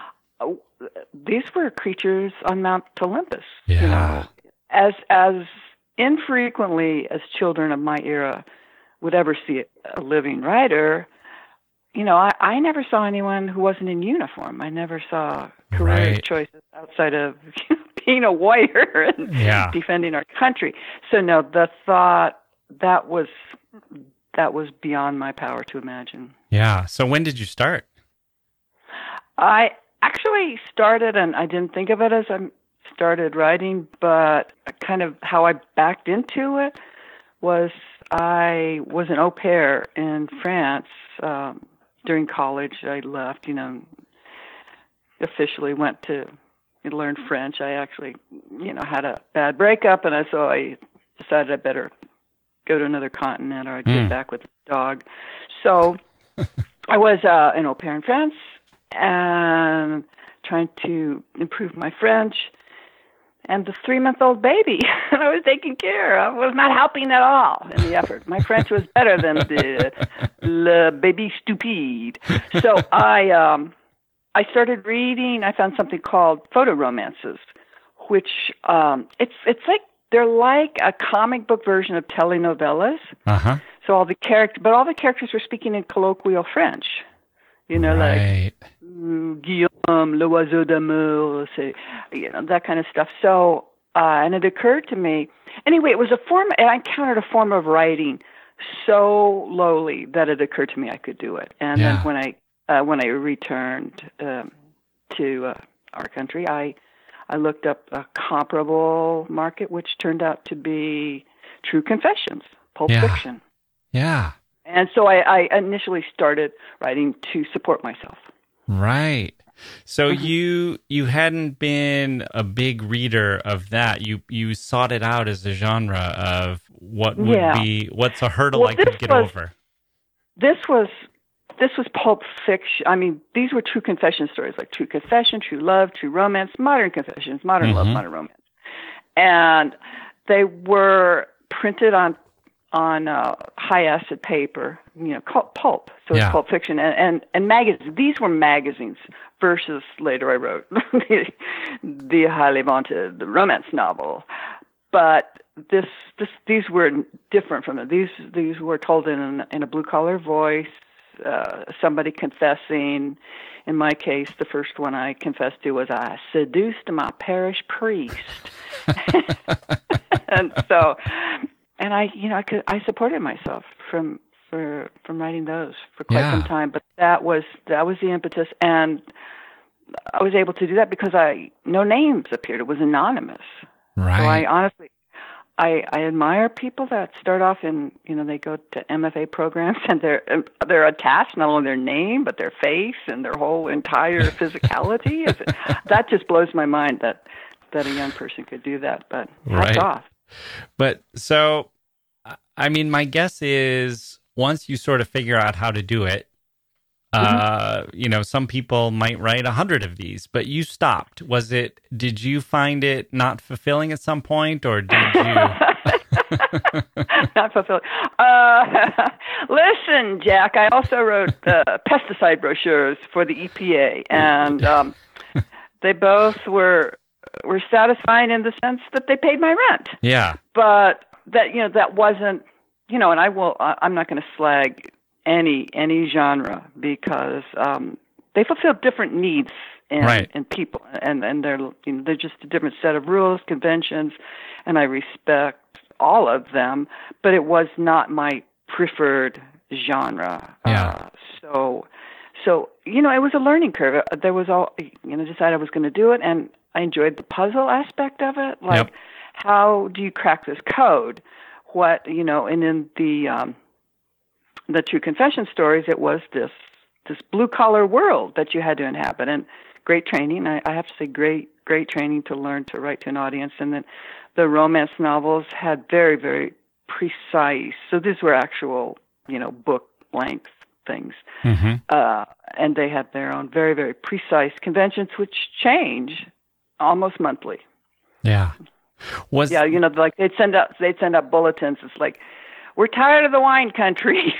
Speaker 2: these were creatures on Mount Olympus.
Speaker 1: Yeah.
Speaker 2: You know, as as infrequently as children of my era would ever see a living writer, you know, I, I never saw anyone who wasn't in uniform. I never saw career
Speaker 1: right.
Speaker 2: choices outside of being a warrior and
Speaker 1: yeah.
Speaker 2: defending our country. So no, the thought that was that was beyond my power to imagine.
Speaker 1: Yeah. So when did you start?
Speaker 2: I actually started, and I didn't think of it as I started writing, but kind of how I backed into it was I was an au pair in France um, during college. I left, you know, officially went to learn French. I actually, you know, had a bad breakup, and I, so I decided I better go to another continent or I'd
Speaker 1: mm.
Speaker 2: get back with the dog. So I was uh, an au pair in France and trying to improve my French. and the three-month-old baby. And I was taking care. I was not helping at all in the effort. My French was better than the Le Baby Stupide. So I um, I started reading. I found something called photo romances, which um, it's it's like they're like a comic book version of telenovelas.
Speaker 1: Uh-huh.
Speaker 2: So all the character, but all the characters were speaking in colloquial French. You know,
Speaker 1: right.
Speaker 2: like mm, Guillaume, l'oiseau d'amour, say, you know, that kind of stuff. So, uh, and it occurred to me, anyway, it was a form, and I encountered a form of writing so lowly that it occurred to me I could do it. And
Speaker 1: Yeah.
Speaker 2: then when I, uh, when I returned um, to uh, our country, I, I looked up a comparable market, which turned out to be True Confessions, Pulp
Speaker 1: Yeah.
Speaker 2: Fiction.
Speaker 1: Yeah.
Speaker 2: And so I, I initially started writing to support myself.
Speaker 1: Right. So
Speaker 2: Mm-hmm.
Speaker 1: you you hadn't been a big reader of that. You you sought it out as a genre of what would
Speaker 2: Yeah.
Speaker 1: be what's a hurdle
Speaker 2: Well,
Speaker 1: I could
Speaker 2: this
Speaker 1: get
Speaker 2: was-
Speaker 1: over.
Speaker 2: This was this was Pulp Fiction. I mean, these were true confession stories, like True Confession, True Love, True Romance, Modern Confessions, Modern Love,
Speaker 1: Mhm.
Speaker 2: Modern Romance, and they were printed on on uh, high acid paper, you know, called pulp. So it's
Speaker 1: Yeah.
Speaker 2: Pulp Fiction and and, and magazines. These were magazines. Versus later I wrote the, the highly vaunted romance novel, but this this these were different from it. These these were told in an, in a blue collar voice. Uh, somebody confessing. In my case, the first one I confessed to was I seduced my parish priest, and so, and I, you know, I could I supported myself from for from writing those for quite
Speaker 1: Yeah.
Speaker 2: some time. But that was that was the impetus, and I was able to do that because I no names appeared. It was anonymous.
Speaker 1: Right.
Speaker 2: So I honestly, I, I admire people that start off in, you know, they go to M F A programs and they're they're attached not only their name but their face and their whole entire physicality. That just blows my mind that that a young person could do that. But hats
Speaker 1: Right.
Speaker 2: off.
Speaker 1: But so, I mean, my guess is once you sort of figure out how to do it, uh, you know, some people might write a hundred of these, but you stopped. Was it, did you find it not fulfilling at some point, or did you?
Speaker 2: Not fulfilled. Uh, listen, Jack, I also wrote uh, pesticide brochures for the E P A, and um, they both were were satisfying in the sense that they paid my rent.
Speaker 1: Yeah.
Speaker 2: But that, you know, that wasn't, you know, and I will, I- I'm not going to slag any any genre because um, they fulfill different needs in,
Speaker 1: Right.
Speaker 2: in people, and and they're you know, they're just a different set of rules, conventions, and I respect all of them. But it was not my preferred genre.
Speaker 1: Yeah.
Speaker 2: Uh, so so you know, it was a learning curve. There was all you know, decided I was going to do it, and I enjoyed the puzzle aspect of it, like.
Speaker 1: Yep.
Speaker 2: How do you crack this code? What, you know, and in the um, the True Confession stories, it was this this blue collar world that you had to inhabit, and great training. I, I have to say, great great training to learn to write to an audience. And then the romance novels had very very precise. So these were actual, you know, book length things,
Speaker 1: Mm-hmm.
Speaker 2: uh, and they had their own very very precise conventions, which change almost monthly.
Speaker 1: Yeah. Was
Speaker 2: Yeah, you know, like they'd send out they'd send out bulletins. It's like, we're tired of the wine country.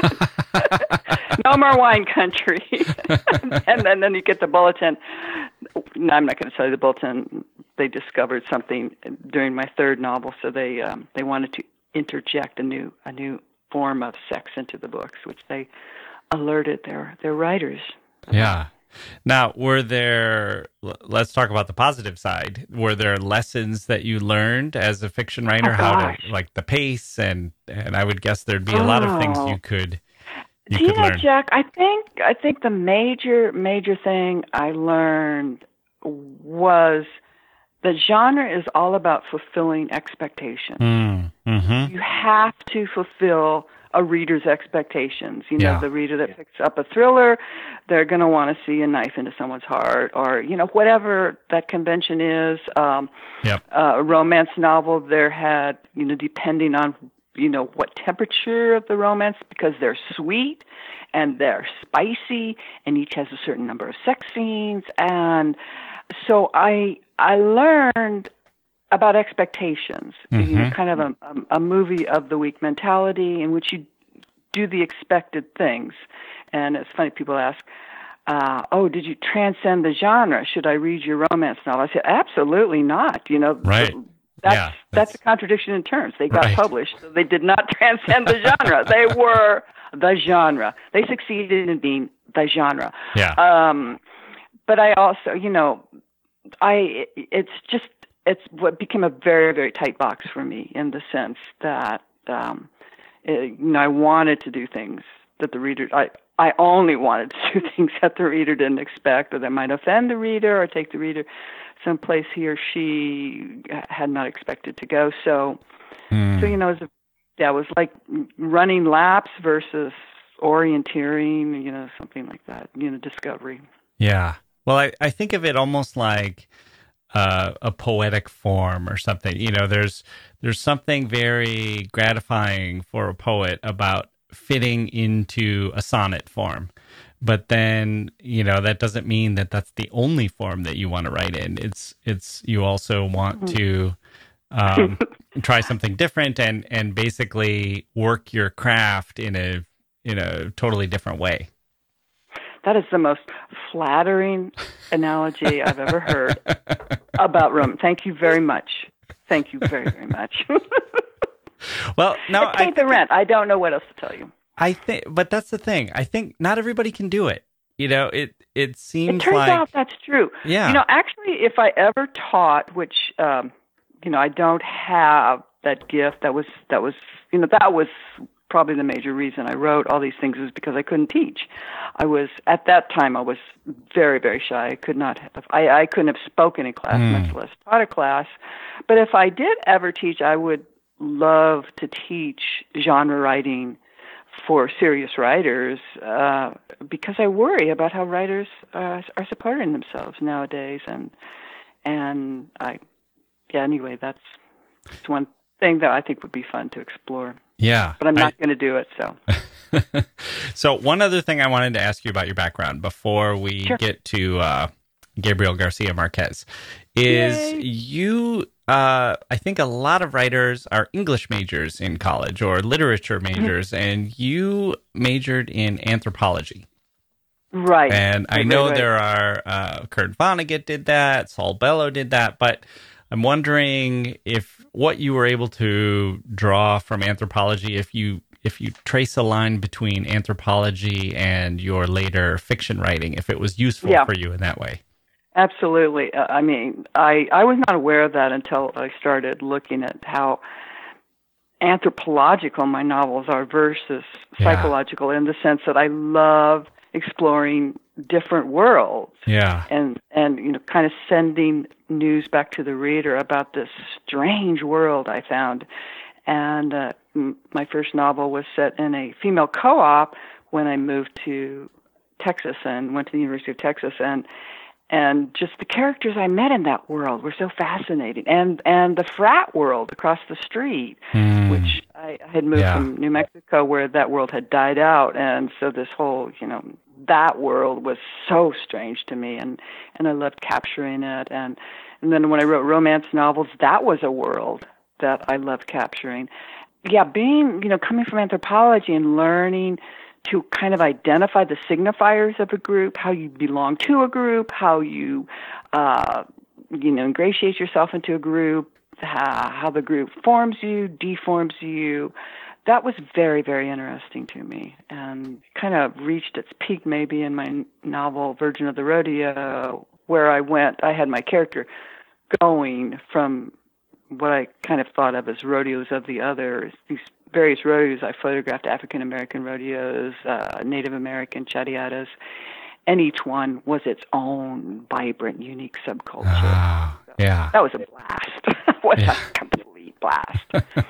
Speaker 2: No more wine country. and then then you get the bulletin. No, I'm not going to tell you the bulletin. They discovered something during my third novel, so they um, they wanted to interject a new a new form of sex into the books, which they alerted their their writers.
Speaker 1: Yeah. Now, were there, l- let's talk about the positive side. Were there lessons that you learned as a fiction writer,
Speaker 2: Oh,
Speaker 1: how
Speaker 2: gosh.
Speaker 1: to, like the pace, and, and I would guess there'd be a lot of things
Speaker 2: Oh.
Speaker 1: you could, you
Speaker 2: Do you
Speaker 1: could
Speaker 2: know,
Speaker 1: learn.
Speaker 2: Jack, I think I think the major major thing I learned was the genre is all about fulfilling expectations.
Speaker 1: Mm, mm-hmm.
Speaker 2: You have to fulfill a reader's expectations. You know,
Speaker 1: Yeah.
Speaker 2: the reader that picks up a thriller, they're going to want to see a knife into someone's heart, or you know, whatever that convention is. Um,
Speaker 1: Yep.
Speaker 2: uh, a romance novel, there had, you know, depending on, you know, what temperature of the romance, because they're sweet and they're spicy, and each has a certain number of sex scenes. And so I I learned about expectations,
Speaker 1: Mm-hmm.
Speaker 2: you know, kind of a, a, a movie of the week mentality in which you do the expected things. And it's funny, people ask, uh, oh, did you transcend the genre? Should I read your romance novel? I say, absolutely not. You know,
Speaker 1: Right.
Speaker 2: that's,
Speaker 1: Yeah,
Speaker 2: that's
Speaker 1: that's-
Speaker 2: a contradiction in terms. They got
Speaker 1: Right.
Speaker 2: published, so they did not transcend the genre. They were the genre. They succeeded in being the genre.
Speaker 1: Yeah.
Speaker 2: Um, but I also, you know, I it's just it's what became a very very tight box for me in the sense that um, it, you know I wanted to do things that the reader I I only wanted to do things that the reader didn't expect or that might offend the reader or take the reader someplace he or she had not expected to go. So
Speaker 1: Mm.
Speaker 2: so you know it was, a, yeah, it was like running laps versus orienteering, you know, something like that, you know, discovery.
Speaker 1: Yeah. Well, I, I think of it almost like uh, a poetic form or something. You know, there's there's something very gratifying for a poet about fitting into a sonnet form. But then, you know, that doesn't mean that that's the only form that you want to write in. It's it's you also want to um, try something different and and basically work your craft in a in a totally different way.
Speaker 2: That is the most flattering analogy I've ever heard about romance. Thank you very much. Thank you very, very much.
Speaker 1: Well, no,
Speaker 2: It paid
Speaker 1: I
Speaker 2: the rent. I don't know what else to tell you.
Speaker 1: I think, but that's the thing. I think not everybody can do it. You know, it it
Speaker 2: It
Speaker 1: seems
Speaker 2: turns
Speaker 1: like
Speaker 2: out that's true.
Speaker 1: Yeah.
Speaker 2: You know, actually, if I ever taught, which um, you know, I don't have that gift. That was that was you know that was probably the major reason I wrote all these things was because I couldn't teach. I was at that time I was very very shy. I could not have, I I couldn't have spoken in class,
Speaker 1: Mm.
Speaker 2: much less taught a class. But if I did ever teach, I would love to teach genre writing for serious writers uh, because I worry about how writers uh, are supporting themselves nowadays, and and I yeah anyway that's, that's one thing that I think would be fun to explore.
Speaker 1: yeah.
Speaker 2: But I'm
Speaker 1: I-
Speaker 2: not going to do it. So
Speaker 1: So one other thing I wanted to ask you about your background before we
Speaker 2: Sure.
Speaker 1: get to uh, Gabriel Garcia Marquez is
Speaker 2: Yay.
Speaker 1: you. Uh, I think a lot of writers are English majors in college or literature majors, and you majored in anthropology.
Speaker 2: right,
Speaker 1: And I
Speaker 2: Right,
Speaker 1: know
Speaker 2: right, right.
Speaker 1: there are uh, Kurt Vonnegut did that, Saul Bellow did that, but I'm wondering if what you were able to draw from anthropology, if you if you trace a line between anthropology and your later fiction writing, if it was useful
Speaker 2: Yeah.
Speaker 1: for you in that way.
Speaker 2: Absolutely. Uh, I mean, I, I was not aware of that until I started looking at how anthropological my novels are versus
Speaker 1: Yeah.
Speaker 2: psychological, in the sense that I love exploring different worlds
Speaker 1: Yeah.
Speaker 2: and, and you know, kind of sending news back to the reader about this strange world I found. And uh, m- my first novel was set in a female co-op when I moved to Texas and went to the University of Texas, and and just the characters I met in that world were so fascinating, and and the frat world across the street,
Speaker 1: Hmm.
Speaker 2: which I, I had moved
Speaker 1: Yeah.
Speaker 2: from New Mexico, where that world had died out, and so this whole, you know, that world was so strange to me, and and I loved capturing it, and and then when I wrote romance novels, that was a world that I loved capturing. Yeah, being, you know, coming from anthropology and learning to kind of identify the signifiers of a group, how you belong to a group, how you, uh, you know, ingratiate yourself into a group, how, how the group forms you, deforms you. That was very, very interesting to me, and kind of reached its peak maybe in my novel Virgin of the Rodeo, where I went, I had my character going from what I kind of thought of as rodeos of the other, these various rodeos. I photographed African American rodeos, uh, Native American chariadas, and each one was its own vibrant, unique subculture.
Speaker 1: Ah, yeah.
Speaker 2: That was a blast. What
Speaker 1: Yeah.
Speaker 2: a complete blast.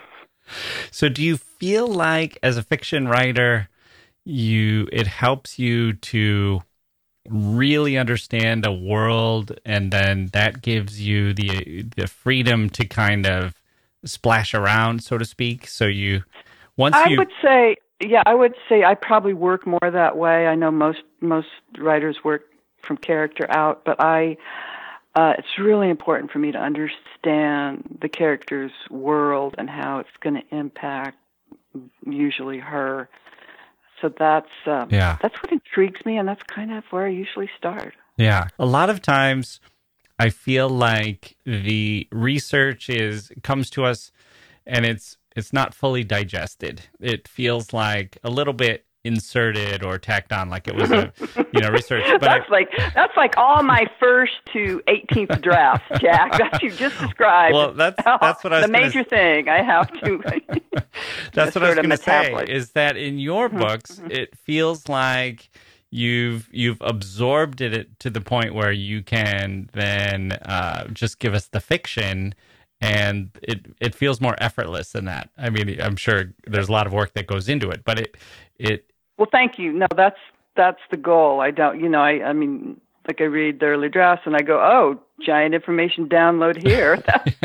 Speaker 1: So do you feel like as a fiction writer, you it helps you to really understand a world, and then that gives you the the freedom to kind of splash around, so to speak? So you once
Speaker 2: I
Speaker 1: you
Speaker 2: would say, yeah, I would say I probably work more that way. I know most most writers work from character out, but I uh, it's really important for me to understand the character's world and how it's going to impact usually her. So that's um,
Speaker 1: Yeah.
Speaker 2: that's what intrigues me, and that's kind of where I usually start.
Speaker 1: Yeah. A lot of times I feel like the research is comes to us and it's it's not fully digested. It feels like a little bit inserted or tacked on, like it was a you know research. But
Speaker 2: that's
Speaker 1: I,
Speaker 2: like that's like all my first to eighteenth drafts, Jack. That you just described.
Speaker 1: Well, that's that's what I was
Speaker 2: the
Speaker 1: gonna,
Speaker 2: major thing I have to.
Speaker 1: That's what I was going to say.
Speaker 2: metabolite.
Speaker 1: Is that in your books, it feels like you've you've absorbed it to the point where you can then uh, just give us the fiction. And it, it feels more effortless than that. I mean, I'm sure there's a lot of work that goes into it, but it it.
Speaker 2: Well, thank you. No, that's that's the goal. I don't, you know, I I mean, like I read the early drafts and I go, oh, giant information download here.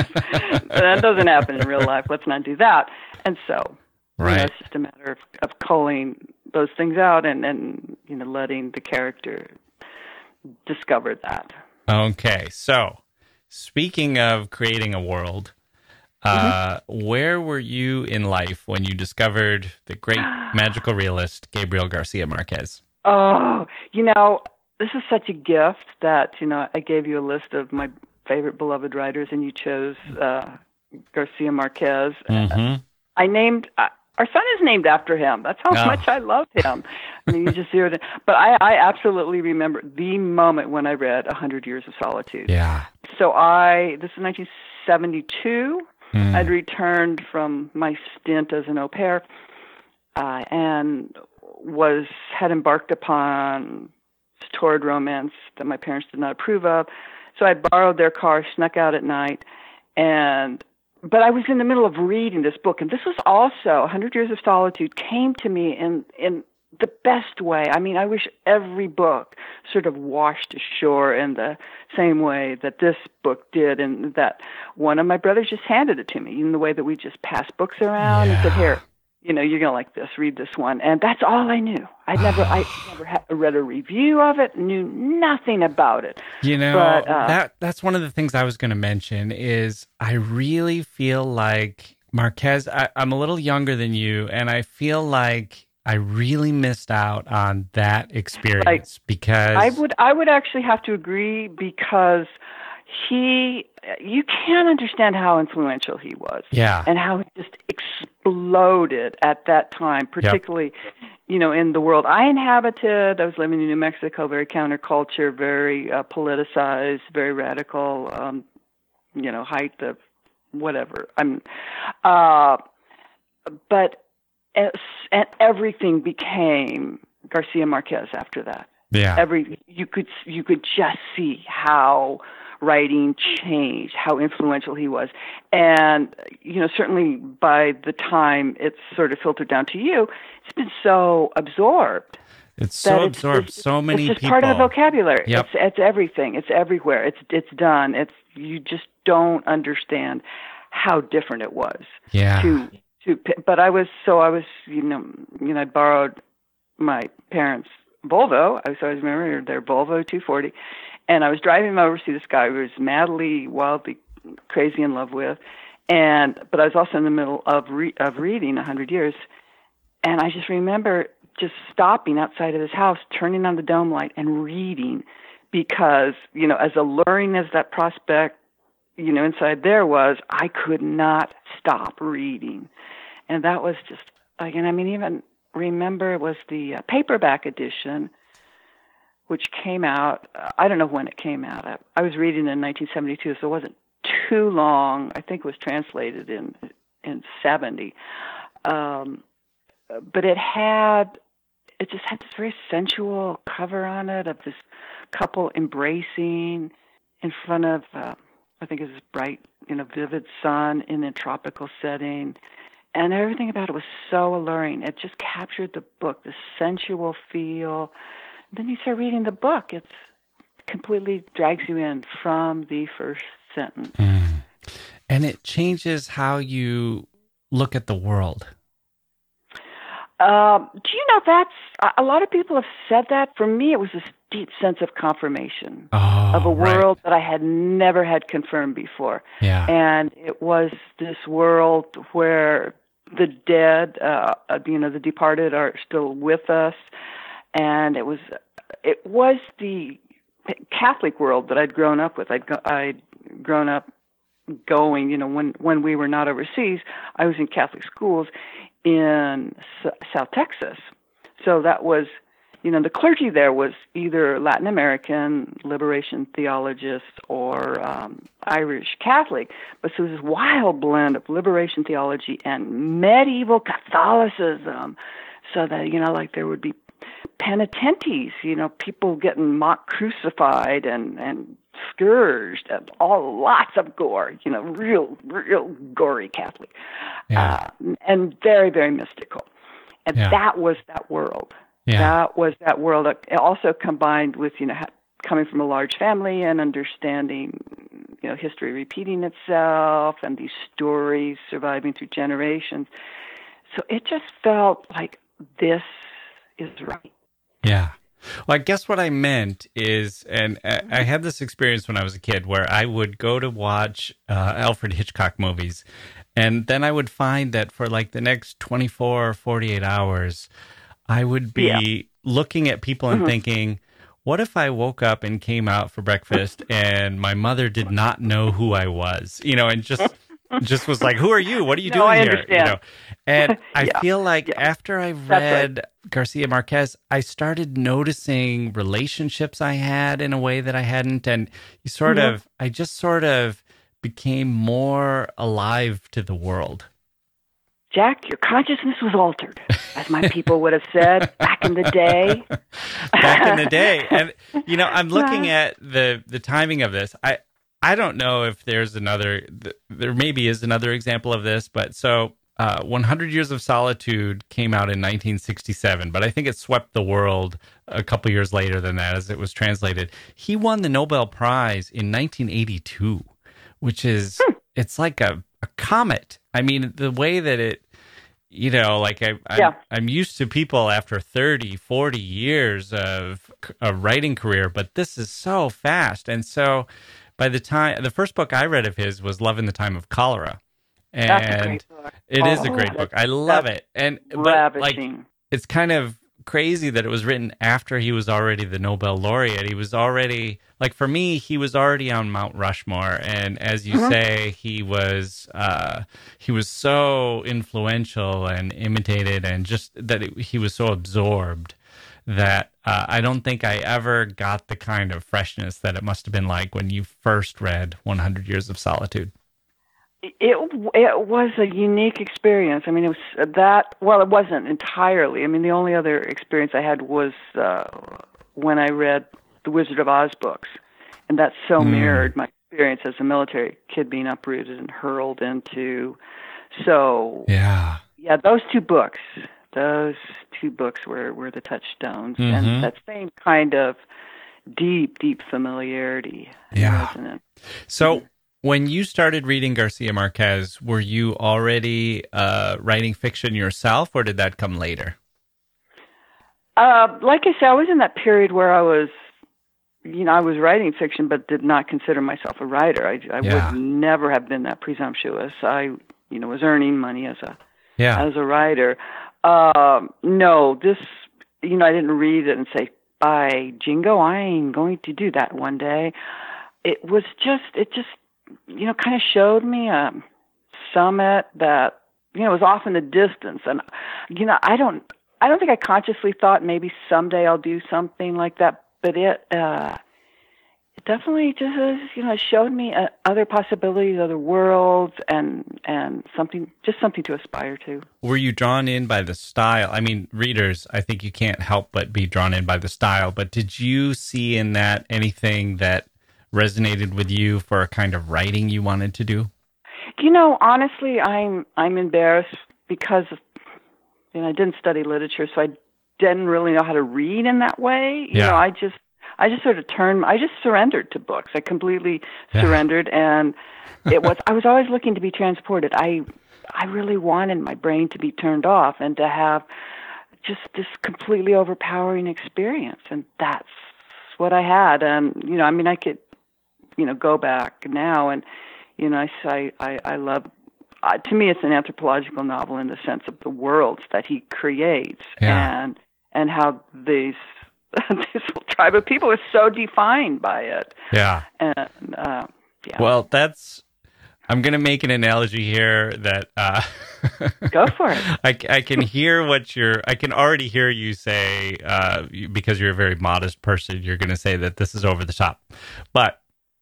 Speaker 2: That doesn't happen in real life. Let's not do that. And so,
Speaker 1: right.
Speaker 2: you know, it's just a matter of, of culling those things out and and you know letting the character discover that.
Speaker 1: Okay, so. Speaking of creating a world, uh, mm-hmm. where were you in life when you discovered the great magical realist Gabriel Garcia Marquez?
Speaker 2: Oh, you know, this is such a gift that, you know, I gave you a list of my favorite beloved writers and you chose uh, Garcia Marquez.
Speaker 1: Mm-hmm.
Speaker 2: I named... Uh, Our son is named after him. That's how oh. much I love him. I mean, you just hear it. But I, I absolutely remember the moment when I read one hundred Years of Solitude.
Speaker 1: Yeah.
Speaker 2: So I, this is nineteen seventy-two.
Speaker 1: Mm.
Speaker 2: I'd returned from my stint as an au pair uh, and was had embarked upon this torrid romance that my parents did not approve of. So I borrowed their car, snuck out at night, and But I was in the middle of reading this book, and this was also, one hundred Years of Solitude came to me in, in the best way. I mean, I wish every book sort of washed ashore in the same way that this book did, and that one of my brothers just handed it to me in the way that we just passed books around
Speaker 1: yeah.
Speaker 2: and said, here, you know, you're going to like this, read this one. And that's all I knew. I never I never had, read a review of it, knew nothing about it.
Speaker 1: You know,
Speaker 2: but, uh,
Speaker 1: that that's one of the things I was going to mention is I really feel like Marquez, I, I'm a little younger than you, and I feel like I really missed out on that experience
Speaker 2: like,
Speaker 1: because...
Speaker 2: I would, I would actually have to agree because he, you can't understand how influential he was.
Speaker 1: Yeah.
Speaker 2: And how he just exploded at that time, particularly, yep. you know, in the world I inhabited. I was living in New Mexico, very counterculture, very uh, politicized, very radical, um, you know, height of whatever. I'm, uh, but and everything became Garcia Marquez after that.
Speaker 1: Yeah.
Speaker 2: Every you could you could just see how writing changed, how influential he was. And, you know, certainly by the time it's sort of filtered down to you, it's been so absorbed.
Speaker 1: It's so
Speaker 2: it's,
Speaker 1: absorbed.
Speaker 2: It's,
Speaker 1: so many
Speaker 2: people. It's just
Speaker 1: people.
Speaker 2: part of the vocabulary.
Speaker 1: Yep.
Speaker 2: It's it's everything. It's everywhere. It's it's done. It's you just don't understand how different it was.
Speaker 1: Yeah.
Speaker 2: To to but I was so I was you know you know I borrowed my parents' Volvo. I was always remember their Volvo two forty. And I was driving him over to see this guy who was madly, wildly crazy in love with. And but I was also in the middle of re- of reading one hundred Years. And I just remember just stopping outside of his house, turning on the dome light and reading because, you know, as alluring as that prospect, you know, inside there was, I could not stop reading. And that was just like, and I mean, even remember it was the uh, paperback edition, which came out, uh, I don't know when it came out. I, I was reading in nineteen seventy-two, so it wasn't too long. I think it was translated in in seventy. Um, but it had, it just had this very sensual cover on it of this couple embracing in front of, uh, I think it was bright, you know, vivid sun in a tropical setting. And everything about it was so alluring. It just captured the book, the sensual feel. Then you start reading the book. It's completely drags you in from the first sentence.
Speaker 1: Mm. And it changes how you look at the world.
Speaker 2: Um, do you know that's, a lot of people have said that. For me, it was this deep sense of confirmation
Speaker 1: Oh,
Speaker 2: of a
Speaker 1: right.
Speaker 2: world that I had never had confirmed before.
Speaker 1: Yeah.
Speaker 2: And it was this world where the dead, uh, you know, the departed are still with us. And it was, it was the Catholic world that I'd grown up with. I'd, go, I'd grown up going, you know, when, when we were not overseas, I was in Catholic schools in S- South Texas. So that was, you know, the clergy there was either Latin American liberation theologists or um, Irish Catholic, but so it was this wild blend of liberation theology and medieval Catholicism. So that, you know, like there would be penitentes, you know, people getting mock crucified and, and scourged, and all lots of gore, you know, real, real gory Catholic,
Speaker 1: Yeah.
Speaker 2: uh, and very, very mystical. And
Speaker 1: Yeah.
Speaker 2: that was that world.
Speaker 1: Yeah.
Speaker 2: That was that world. It also combined with, you know, ha- coming from a large family and understanding, you know, history repeating itself and these stories surviving through generations. So it just felt like this is right.
Speaker 1: Yeah. Well, I guess what I meant is, and I I had this experience when I was a kid where I would go to watch uh, Alfred Hitchcock movies, and then I would find that for like the next twenty-four or forty-eight hours, I would be
Speaker 2: Yeah.
Speaker 1: looking at people and
Speaker 2: Mhm.
Speaker 1: thinking, what if I woke up and came out for breakfast and my mother did not know who I was, you know, and just just was like, who are you? What are you
Speaker 2: No,
Speaker 1: doing
Speaker 2: I
Speaker 1: here? You
Speaker 2: understand.
Speaker 1: know, and I
Speaker 2: Yeah.
Speaker 1: feel like
Speaker 2: Yeah.
Speaker 1: after I
Speaker 2: right.
Speaker 1: read Garcia Marquez, I started noticing relationships I had in a way that I hadn't. And you sort
Speaker 2: Mhm.
Speaker 1: of, I just sort of became more alive to the world.
Speaker 2: Jack, your consciousness was altered, as my people would have said back in the day.
Speaker 1: Back in the day. And, you know, I'm looking at the, the timing of this. I, I don't know if there's another, th- there maybe is another example of this, but so uh, one hundred Years of Solitude came out in nineteen sixty-seven, but I think it swept the world a couple years later than that as it was translated. He won the Nobel Prize in nineteen eighty-two, which is,
Speaker 2: Hmm.
Speaker 1: it's like a, a comet. I mean, the way that it, you know, like I, I'm,
Speaker 2: Yeah.
Speaker 1: I'm used to people after thirty, forty years of a writing career, but this is so fast. And so by the time, the first book I read of his was Love in the Time of Cholera. And
Speaker 2: That's a great book.
Speaker 1: it is a
Speaker 2: Oh,
Speaker 1: great book. I love it. And, but like,
Speaker 2: Ravishing.
Speaker 1: it's kind of crazy that it was written after he was already the Nobel laureate. He was already, like for me, he was already on Mount Rushmore. And as you
Speaker 2: Mhm.
Speaker 1: say, he was, uh, he was so influential and imitated, and just that it, he was so absorbed that uh, I don't think I ever got the kind of freshness that it must have been like when you first read one hundred Years of Solitude.
Speaker 2: It it was a unique experience. I mean, it was that. Well, it wasn't entirely. I mean, the only other experience I had was uh, when I read the Wizard of Oz books, and that so
Speaker 1: Mm.
Speaker 2: mirrored my experience as a military kid being uprooted and hurled into. So
Speaker 1: Yeah.
Speaker 2: yeah, those two books, those two books were were the touchstones,
Speaker 1: Mhm.
Speaker 2: and that same kind of deep, deep familiarity and
Speaker 1: Yeah.
Speaker 2: resonance.
Speaker 1: So when you started reading Garcia Marquez, were you already uh, writing fiction yourself, or did that come later?
Speaker 2: Uh, like I said, I was in that period where I was, you know, I was writing fiction, but did not consider myself a writer. I, I
Speaker 1: Yeah.
Speaker 2: would never have been that presumptuous. I, you know, was earning money as a
Speaker 1: Yeah.
Speaker 2: as a writer. Um, no, this, you know, I didn't read it and say, "By Jingo, I ain't going to do that one day." It was just, it just, you know, kind of showed me a summit that, you know, was off in the distance, and you know, I don't. I don't think I consciously thought maybe someday I'll do something like that, but it uh, it definitely just, you know, it showed me uh, other possibilities, other worlds, and and something, just something to aspire to.
Speaker 1: Were you drawn in by the style? I mean, readers, I think you can't help but be drawn in by the style, but did you see in that anything that resonated with you for a kind of writing you wanted to do?
Speaker 2: You know, honestly, I'm I'm embarrassed because of, you know, I didn't study literature, so I didn't really know how to read in that way. You
Speaker 1: Yeah.
Speaker 2: know, I just I just sort of turned, I just surrendered to books. I completely
Speaker 1: Yeah.
Speaker 2: surrendered, and it was I was always looking to be transported. I I really wanted my brain to be turned off and to have just this completely overpowering experience, and that's what I had. And, you know, I mean, I could, you know, go back now and, you know, I, I, I love, uh, to me, it's an anthropological novel in the sense of the worlds that he creates
Speaker 1: Yeah.
Speaker 2: and, and how these, this tribe of people is so defined by it.
Speaker 1: Yeah.
Speaker 2: And, uh, yeah.
Speaker 1: Well, that's, I'm going to make an analogy here that, uh,
Speaker 2: go for it.
Speaker 1: I, I can hear what you're, I can already hear you say, uh, you- because you're a very modest person, you're going to say that this is over the top. But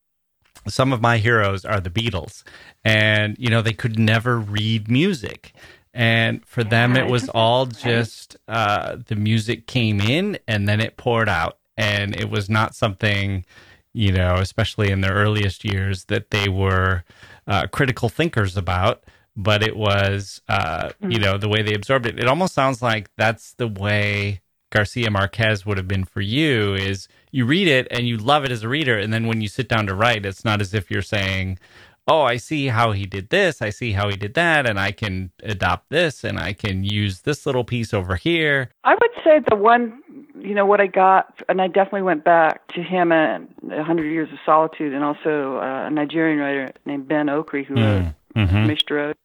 Speaker 1: some of my heroes are the Beatles, and, you know, they could never read music. And for them, it was all just, uh, the music came in and then it poured out. And it was not something, you know, especially in their earliest years, that they were uh, critical thinkers about, but it was, uh, you know, the way they absorbed it. It almost sounds like that's the way Garcia Marquez would have been for you, is you read it and you love it as a reader, and then when you sit down to write, it's not as if you're saying, oh, I see how he did this, I see how he did that, and I can adopt this, and I can use this little piece over here.
Speaker 2: I would say the one, you know, what I got, and I definitely went back to him and one hundred Years of Solitude, and also uh, a Nigerian writer named Ben Okri, who wrote
Speaker 1: Mm-hmm.
Speaker 2: Mist Road.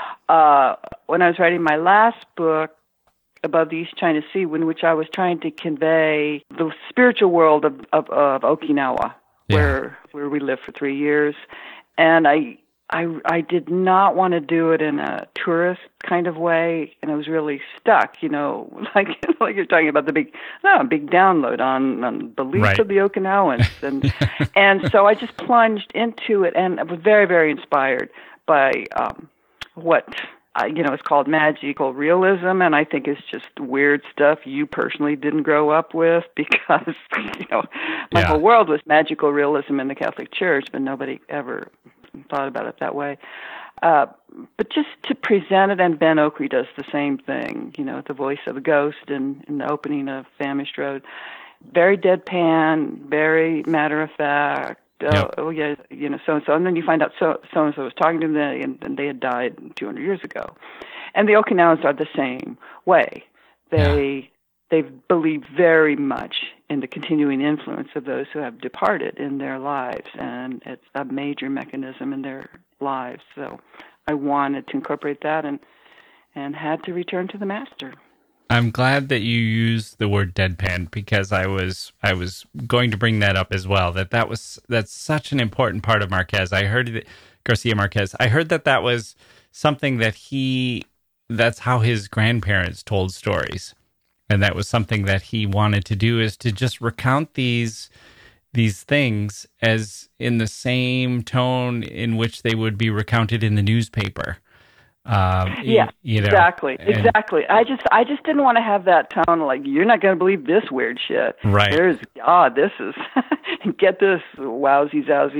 Speaker 2: Uh, when I was writing my last book, Above the East China Sea, in which I was trying to convey the spiritual world of, of, of Okinawa,
Speaker 1: Yeah.
Speaker 2: where where we lived for three years. And I, I, I did not want to do it in a tourist kind of way, and I was really stuck, you know, like like you're talking about the big, no, big download on, on beliefs
Speaker 1: Right.
Speaker 2: of the Okinawans, and and so I just plunged into it, and I was very very inspired by um, what uh, you know is called magical realism, and I think it's just weird stuff you personally didn't grow up with, because you know my
Speaker 1: Yeah.
Speaker 2: whole world was magical realism in the Catholic Church, but nobody ever thought about it that way. Uh, but just to present it, and Ben Okri does the same thing, you know, the voice of a ghost in, in the opening of Famished Road. Very deadpan, very matter of fact. Uh,
Speaker 1: Yep.
Speaker 2: Oh, yeah, you know, so and so. And then you find out so so and so was talking to them, and, and they had died two hundred years ago. And the Okinawans are the same way. They they believe very much in the continuing influence of those who have departed in their lives, and it's a major mechanism in their lives. So I wanted to incorporate that, and and had to return to the master.
Speaker 1: I'm glad that you used the word deadpan, because I was I was going to bring that up as well. That that was that's such an important part of Marquez. I heard that Garcia Marquez. I heard that that was something that he. That's how his grandparents told stories, and that was something that he wanted to do, is to just recount these these things as in the same tone in which they would be recounted in the newspaper. Um,
Speaker 2: Yeah,
Speaker 1: you know,
Speaker 2: exactly,
Speaker 1: and-
Speaker 2: exactly. I just, I just didn't want to have that tone like, you're not going to believe this weird shit.
Speaker 1: Right.
Speaker 2: There's God. This is get this wowsy zousy,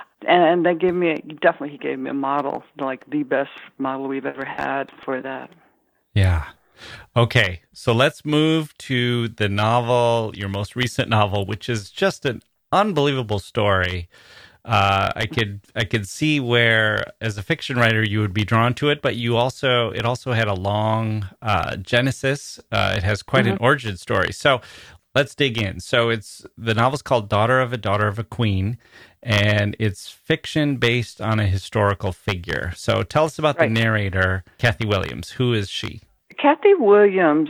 Speaker 2: and that gave me definitely he gave me a model, like the best model we've ever had for that.
Speaker 1: Yeah. Okay, so let's move to the novel, your most recent novel, which is just an unbelievable story. Uh, I could I could see where, as a fiction writer, you would be drawn to it, but you also it also had a long uh, genesis. Uh, it has quite
Speaker 2: Mm-hmm.
Speaker 1: an origin story. So let's dig in. So it's the novel's called "Daughter of a Daughter of a Queen," and it's fiction based on a historical figure. So tell us about
Speaker 2: Right.
Speaker 1: the narrator, Kathy Williams. Who is she?
Speaker 2: Kathy Williams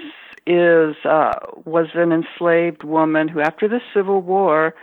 Speaker 2: is uh, was an enslaved woman who, after the Civil War,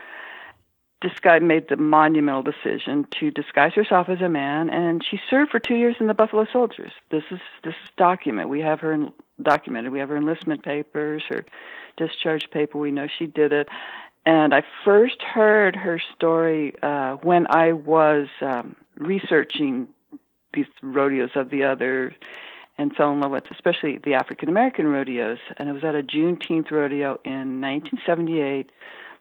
Speaker 2: this guy made the monumental decision to disguise herself as a man, and she served for two years in the Buffalo Soldiers. This is this is document. We have her in, documented. We have her enlistment papers, her discharge paper. We know she did it. And I first heard her story uh, when I was um, researching these rodeos of the other, and fell in love with, especially the African American rodeos. And it was at a Juneteenth rodeo in nineteen seventy-eight.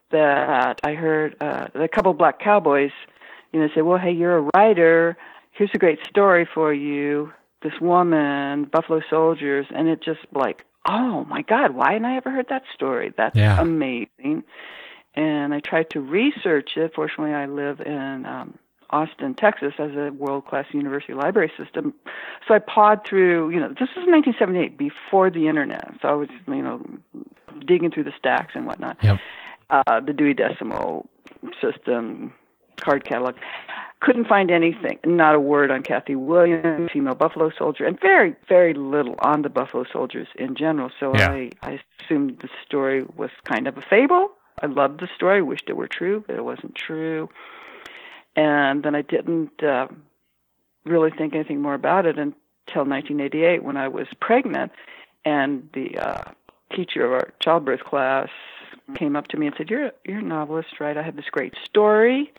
Speaker 2: That I heard uh, a couple of black cowboys, you know, say, well, hey, you're a writer. Here's a great story for you. This woman, Buffalo Soldiers. And it just like, oh, my God, why hadn't I ever heard that story? That's
Speaker 1: Yeah.
Speaker 2: amazing. And I tried to research it. Fortunately, I live in um, Austin, Texas, as a world-class university library system. So I pawed through, you know, this was nineteen seventy-eight, before the internet. So I was, you know, digging through the stacks and whatnot.
Speaker 1: Yep.
Speaker 2: uh, the Dewey Decimal System, card catalog. Couldn't find anything, not a word on Kathy Williams, female Buffalo Soldier, and very, very little on the Buffalo Soldiers in general. So
Speaker 1: Yeah.
Speaker 2: I, I assumed the story was kind of a fable. I loved the story, wished it were true, but it wasn't true. And then I didn't uh, really think anything more about it until nineteen eighty-eight when I was pregnant, and the uh, teacher of our childbirth class came up to me and said, "You're you're a novelist, right? I have this great story."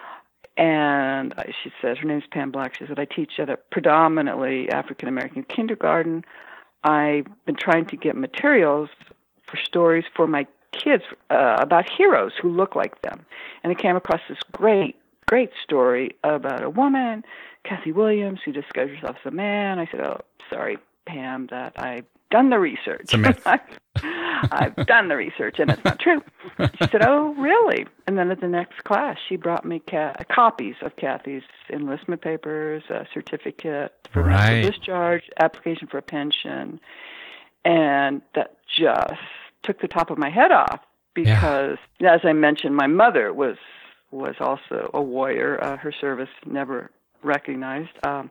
Speaker 2: And I, she said, her name's Pam Black. She said, "I teach at a predominantly African-American kindergarten. I've been trying to get materials for stories for my kids uh, about heroes who look like them. And I came across this great, great story about a woman, Kathy Williams, who discovers herself as a man." I said, "Oh, sorry, Pam, that I've done the research.
Speaker 1: It's a myth.
Speaker 2: I've done the research, and it's not true." She said, "Oh, really?" And then at the next class, she brought me ca- copies of Kathy's enlistment papers, a certificate for
Speaker 1: Right.
Speaker 2: medical discharge, application for a pension, and that just took the top of my head off because, as I mentioned, my mother was was also a warrior. Uh, her service never recognized. Um,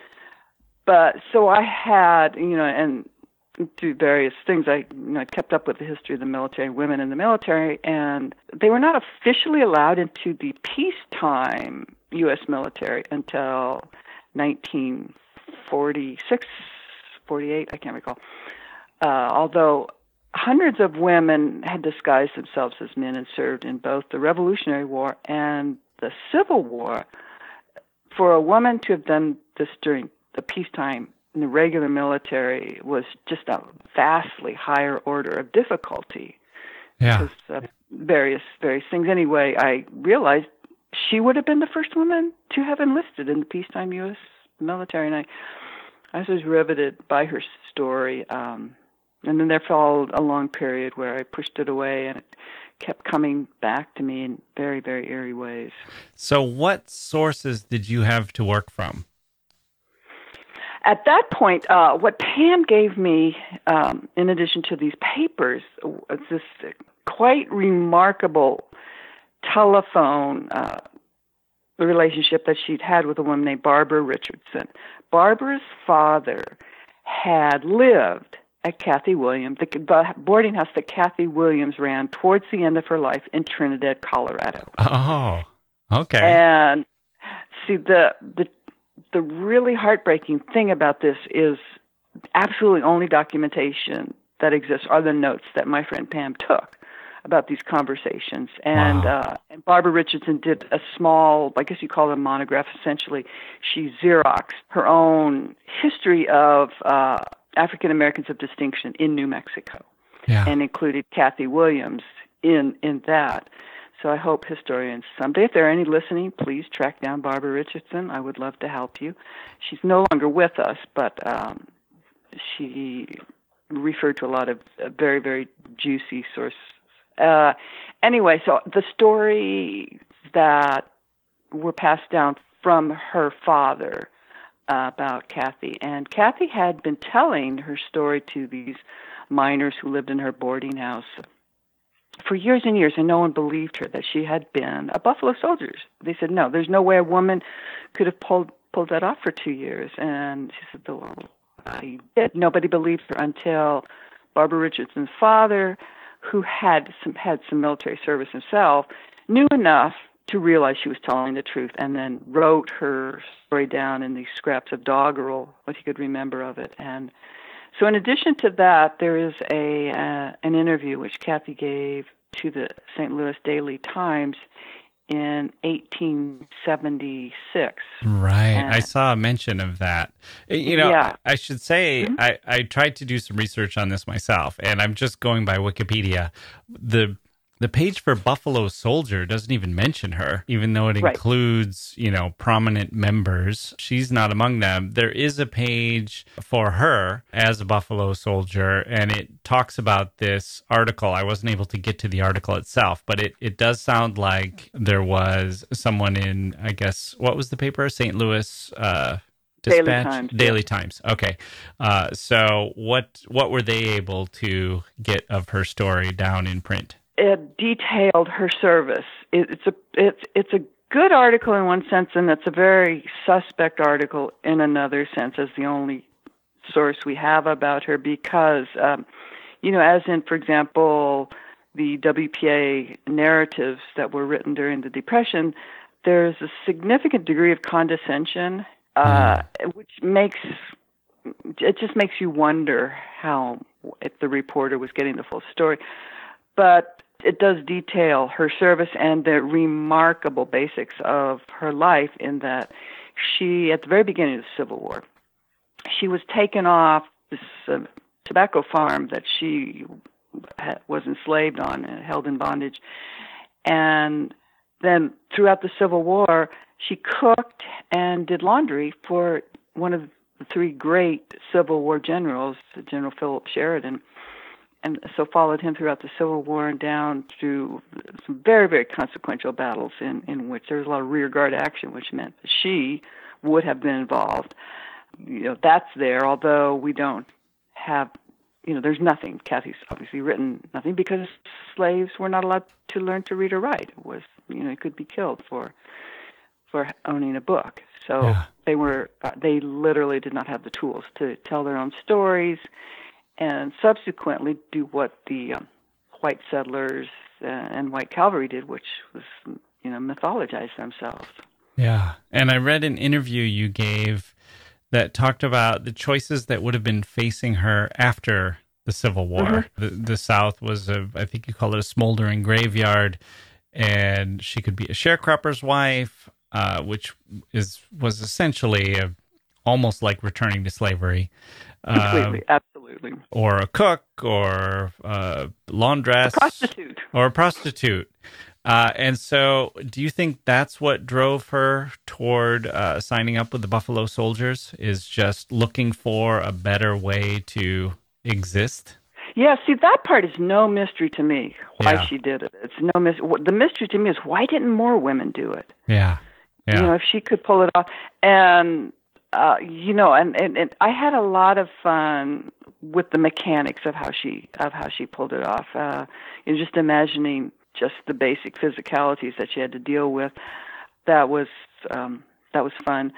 Speaker 2: but so I had, you know, and through various things, I, you know, I kept up with the history of the military, women in the military, and they were not officially allowed into the peacetime U S military until nineteen forty-six, forty-eight, I can't recall. Uh, although hundreds of women had disguised themselves as men and served in both the Revolutionary War and the Civil War. For a woman to have done this during the peacetime in the regular military was just a vastly higher order of difficulty.
Speaker 1: Yeah.
Speaker 2: Because, uh, various various things. Anyway, I realized she would have been the first woman to have enlisted in the peacetime U S military, and I, I was riveted by her story. Um, and then there followed a long period where I pushed it away, and it kept coming back to me in very, very eerie ways.
Speaker 1: So what sources did you have to work from?
Speaker 2: At that point, uh, what Pam gave me, um, in addition to these papers, was this quite remarkable telephone uh, relationship that she'd had with a woman named Barbara Richardson. Barbara's father had lived at Kathy Williams, the boarding house that Kathy Williams ran towards the end of her life in Trinidad, Colorado.
Speaker 1: Oh, okay.
Speaker 2: And see, the the the really heartbreaking thing about this is absolutely only documentation that exists are the notes that my friend Pam took about these conversations. And,
Speaker 1: Wow.
Speaker 2: uh, and Barbara Richardson did a small, I guess you call it a monograph, essentially. She Xeroxed her own history of uh, African Americans of distinction in New Mexico,
Speaker 1: Yeah.
Speaker 2: and included Kathy Williams in, in that. So I hope historians someday, if there are any listening, please track down Barbara Richardson. I would love to help you. She's no longer with us, but um, she referred to a lot of uh, very, very juicy sources. Uh, anyway, so the stories that were passed down from her father uh, about Kathy, and Kathy had been telling her story to these miners who lived in her boarding house for years and years, and no one believed her that she had been a Buffalo Soldier. They said, no, there's no way a woman could have pulled pulled that off for two years. And she said, well, I did. Nobody believed her until Barbara Richardson's father, who had some had some military service himself, knew enough to realize she was telling the truth, and then wrote her story down in these scraps of doggerel, what he could remember of it. And so in addition to that, there is a uh, an interview which Kathy gave to the Saint Louis Daily Times in eighteen seventy-six.
Speaker 1: Right.
Speaker 2: And,
Speaker 1: I saw a mention of that. You know,
Speaker 2: yeah.
Speaker 1: I should say
Speaker 2: Mm-hmm.
Speaker 1: I, I tried to do some research on this myself, and I'm just going by Wikipedia. The the page for Buffalo Soldier doesn't even mention her, even though it
Speaker 2: Right.
Speaker 1: includes, you know, prominent members. She's not among them. There is a page for her as a Buffalo Soldier, and it talks about this article. I wasn't able to get to the article itself, but it, it does sound like there was someone in, I guess, what was the paper? Saint Louis uh, Dispatch?
Speaker 2: Daily Times.
Speaker 1: Daily
Speaker 2: yeah.
Speaker 1: Times. Okay. Uh, so what what were they able to get of her story down in print?
Speaker 2: it detailed her service. It, it's a it's it's a good article in one sense, and it's a very suspect article in another sense, as the only source we have about her, because um, you know, as in, for example, the W P A narratives that were written during the Depression, there's a significant degree of condescension, uh, which makes it just makes you wonder how if the reporter was getting the full story. But it does detail her service and the remarkable basics of her life, in that she, at the very beginning of the Civil War, she was taken off this uh, tobacco farm that she ha- was enslaved on and held in bondage. And then throughout the Civil War, she cooked and did laundry for one of the three great Civil War generals, General Philip Sheridan, and so followed him throughout the Civil War and down through some very, very consequential battles in, in which there was a lot of rear guard action, which meant that she would have been involved. You know, that's there, although we don't have, you know, there's nothing. Kathy's obviously written nothing, because slaves were not allowed to learn to read or write. It was, you know, you could be killed for for owning a book. So yeah. they were, uh, they literally did not have the tools to tell their own stories, and subsequently do what the um, white settlers uh, and white cavalry did, which was, you know, mythologize themselves.
Speaker 1: Yeah. And I read an interview you gave that talked about the choices that would have been facing her after the Civil War. Mm-hmm. The, the South was, a, I think you call it a smoldering graveyard, and she could be a sharecropper's wife, uh, which is was essentially a, almost like returning to slavery.
Speaker 2: Completely, um, absolutely.
Speaker 1: Or a cook, or a laundress.
Speaker 2: A prostitute.
Speaker 1: Or a prostitute. Uh, and so do you think that's what drove her toward uh, signing up with the Buffalo Soldiers, is just looking for a better way to exist?
Speaker 2: Yeah, see, that part is no mystery to me, why
Speaker 1: yeah.
Speaker 2: she did it. It's no mystery. The mystery to me is, why didn't more women do it?
Speaker 1: Yeah. yeah.
Speaker 2: You know, if she could pull it off. And, uh, you know, and, and, and I had a lot of fun with the mechanics of how she of how she pulled it off. Uh, you know, just imagining just the basic physicalities that she had to deal with. That was um, that was fun.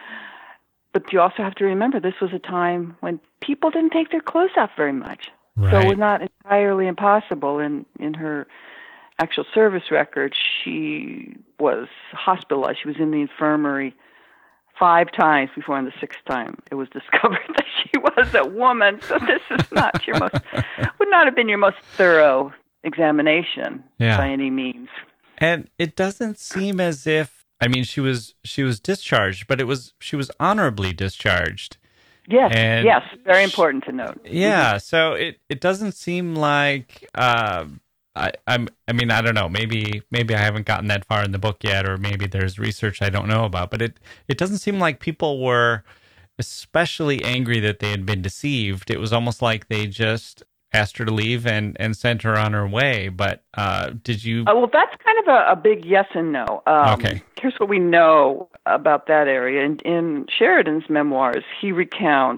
Speaker 2: But you also have to remember, this was a time when people didn't take their clothes off very much.
Speaker 1: Right.
Speaker 2: So it was not entirely impossible. In, in her actual service record, she was hospitalized. She was in the infirmary five times before, on the sixth time, it was discovered that she was a woman. So this is not your most, would not have been your most thorough examination
Speaker 1: yeah.
Speaker 2: by any means.
Speaker 1: And it doesn't seem as if, I mean, she was she was discharged, but it was she was honorably discharged.
Speaker 2: Yes,
Speaker 1: and
Speaker 2: yes, very important to note.
Speaker 1: Yeah,
Speaker 2: mm-hmm.
Speaker 1: so it, it doesn't seem like uh, I I'm I mean I don't know, maybe maybe I haven't gotten that far in the book yet, or maybe there's research I don't know about, but it it doesn't seem like people were especially angry that they had been deceived. It was almost like they just asked her to leave and, and sent her on her way. But uh, did you?
Speaker 2: Uh, well, that's kind of a, a big yes and no. Um,
Speaker 1: okay.
Speaker 2: Here's what we know about that area. In, in Sheridan's memoirs, he recounts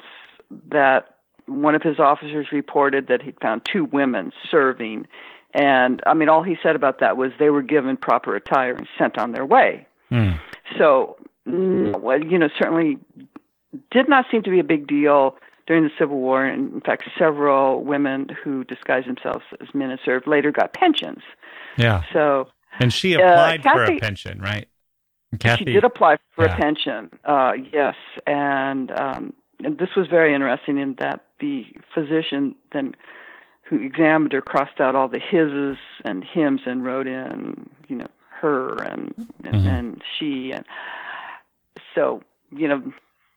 Speaker 2: that one of his officers reported that he'd found two women serving. And, I mean, all he said about that was they were given proper attire and sent on their way.
Speaker 1: Hmm.
Speaker 2: So, well, you know, certainly did not seem to be a big deal during the Civil War. And in fact, several women who disguised themselves as men and served later got pensions.
Speaker 1: Yeah.
Speaker 2: So,
Speaker 1: and she applied
Speaker 2: uh, Kathy,
Speaker 1: for a pension, right? Kathy,
Speaker 2: she did apply for
Speaker 1: yeah.
Speaker 2: a pension, uh, yes. And, um, and this was very interesting in that the physician then who examined her crossed out all the hises and hims and wrote in, you know, her and and,
Speaker 1: mm-hmm.
Speaker 2: and she. And so, you know,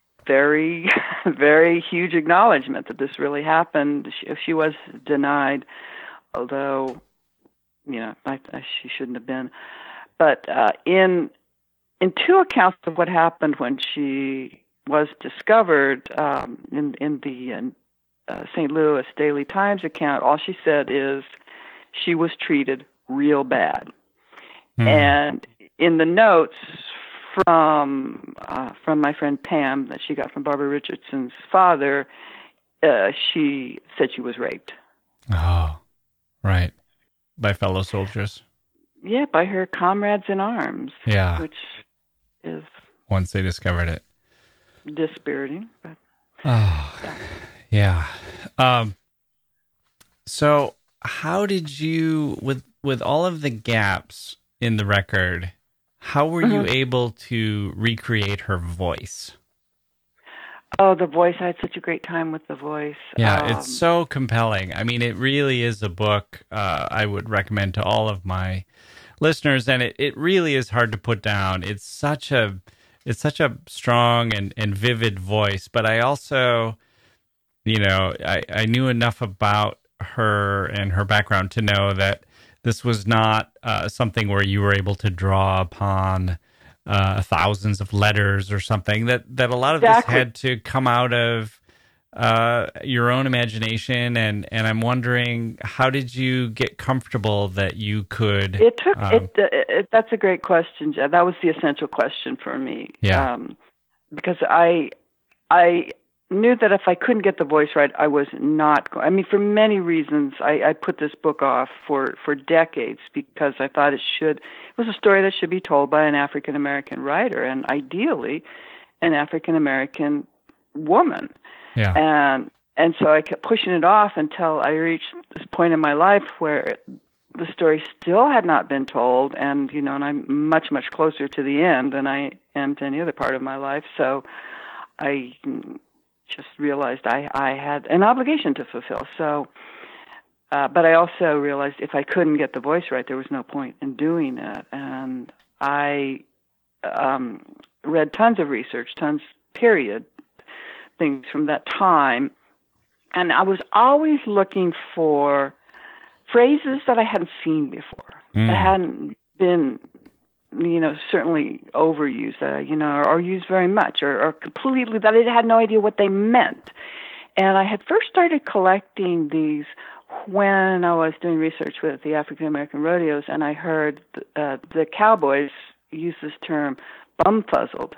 Speaker 2: very, very huge acknowledgement that this really happened. She, she was denied, although, you know, I, I, she shouldn't have been. But uh, in in two accounts of what happened when she was discovered, um, in in the uh, Saint Louis Daily Times account, all she said is she was treated real bad. Mm. And in the notes from uh, from my friend Pam that she got from Barbara Richardson's father, uh, she said she was raped.
Speaker 1: Oh, right. by fellow soldiers.
Speaker 2: Yeah, by her comrades in arms.
Speaker 1: Yeah.
Speaker 2: Which is
Speaker 1: once they discovered it.
Speaker 2: Dispiriting. But,
Speaker 1: oh, yeah. yeah. Um, so how did you, with with all of the gaps in the record, how were mm-hmm. you able to recreate her voice?
Speaker 2: Oh, the voice. I had such a great time with the voice.
Speaker 1: Yeah,
Speaker 2: um,
Speaker 1: it's so compelling. I mean, it really is a book uh, I would recommend to all of my listeners, and it, it really is hard to put down. It's such a it's such a strong and, and vivid voice, but I also, you know, I, I knew enough about her and her background to know that this was not uh, something where you were able to draw upon uh, thousands of letters or something, that, that a lot of
Speaker 2: exactly.
Speaker 1: this had to come out of uh, your own imagination. And, and I'm wondering, how did you get comfortable that you could...
Speaker 2: It took,
Speaker 1: um,
Speaker 2: it, it, that's a great question, Jeff. That was the essential question for me.
Speaker 1: Yeah.
Speaker 2: Um, because I, I knew that if I couldn't get the voice right, I was not going... I mean, for many reasons, I, I put this book off for, for decades because I thought it should... It was a story that should be told by an African-American writer, and ideally an African-American woman.
Speaker 1: Yeah.
Speaker 2: And and so I kept pushing it off until I reached this point in my life where it, the story still had not been told, and you know, and I'm much much closer to the end than I am to any other part of my life. So I just realized I I had an obligation to fulfill. So, uh, but I also realized if I couldn't get the voice right, there was no point in doing it. And I um, read tons of research, tons period. Things from that time, and I was always looking for phrases that I hadn't seen before,
Speaker 1: mm.
Speaker 2: that hadn't been, you know, certainly overused, uh, you know, or, or used very much, or, or completely, that I had no idea what they meant. And I had first started collecting these when I was doing research with the African American rodeos, and I heard uh, the cowboys use this term, bumfuzzled.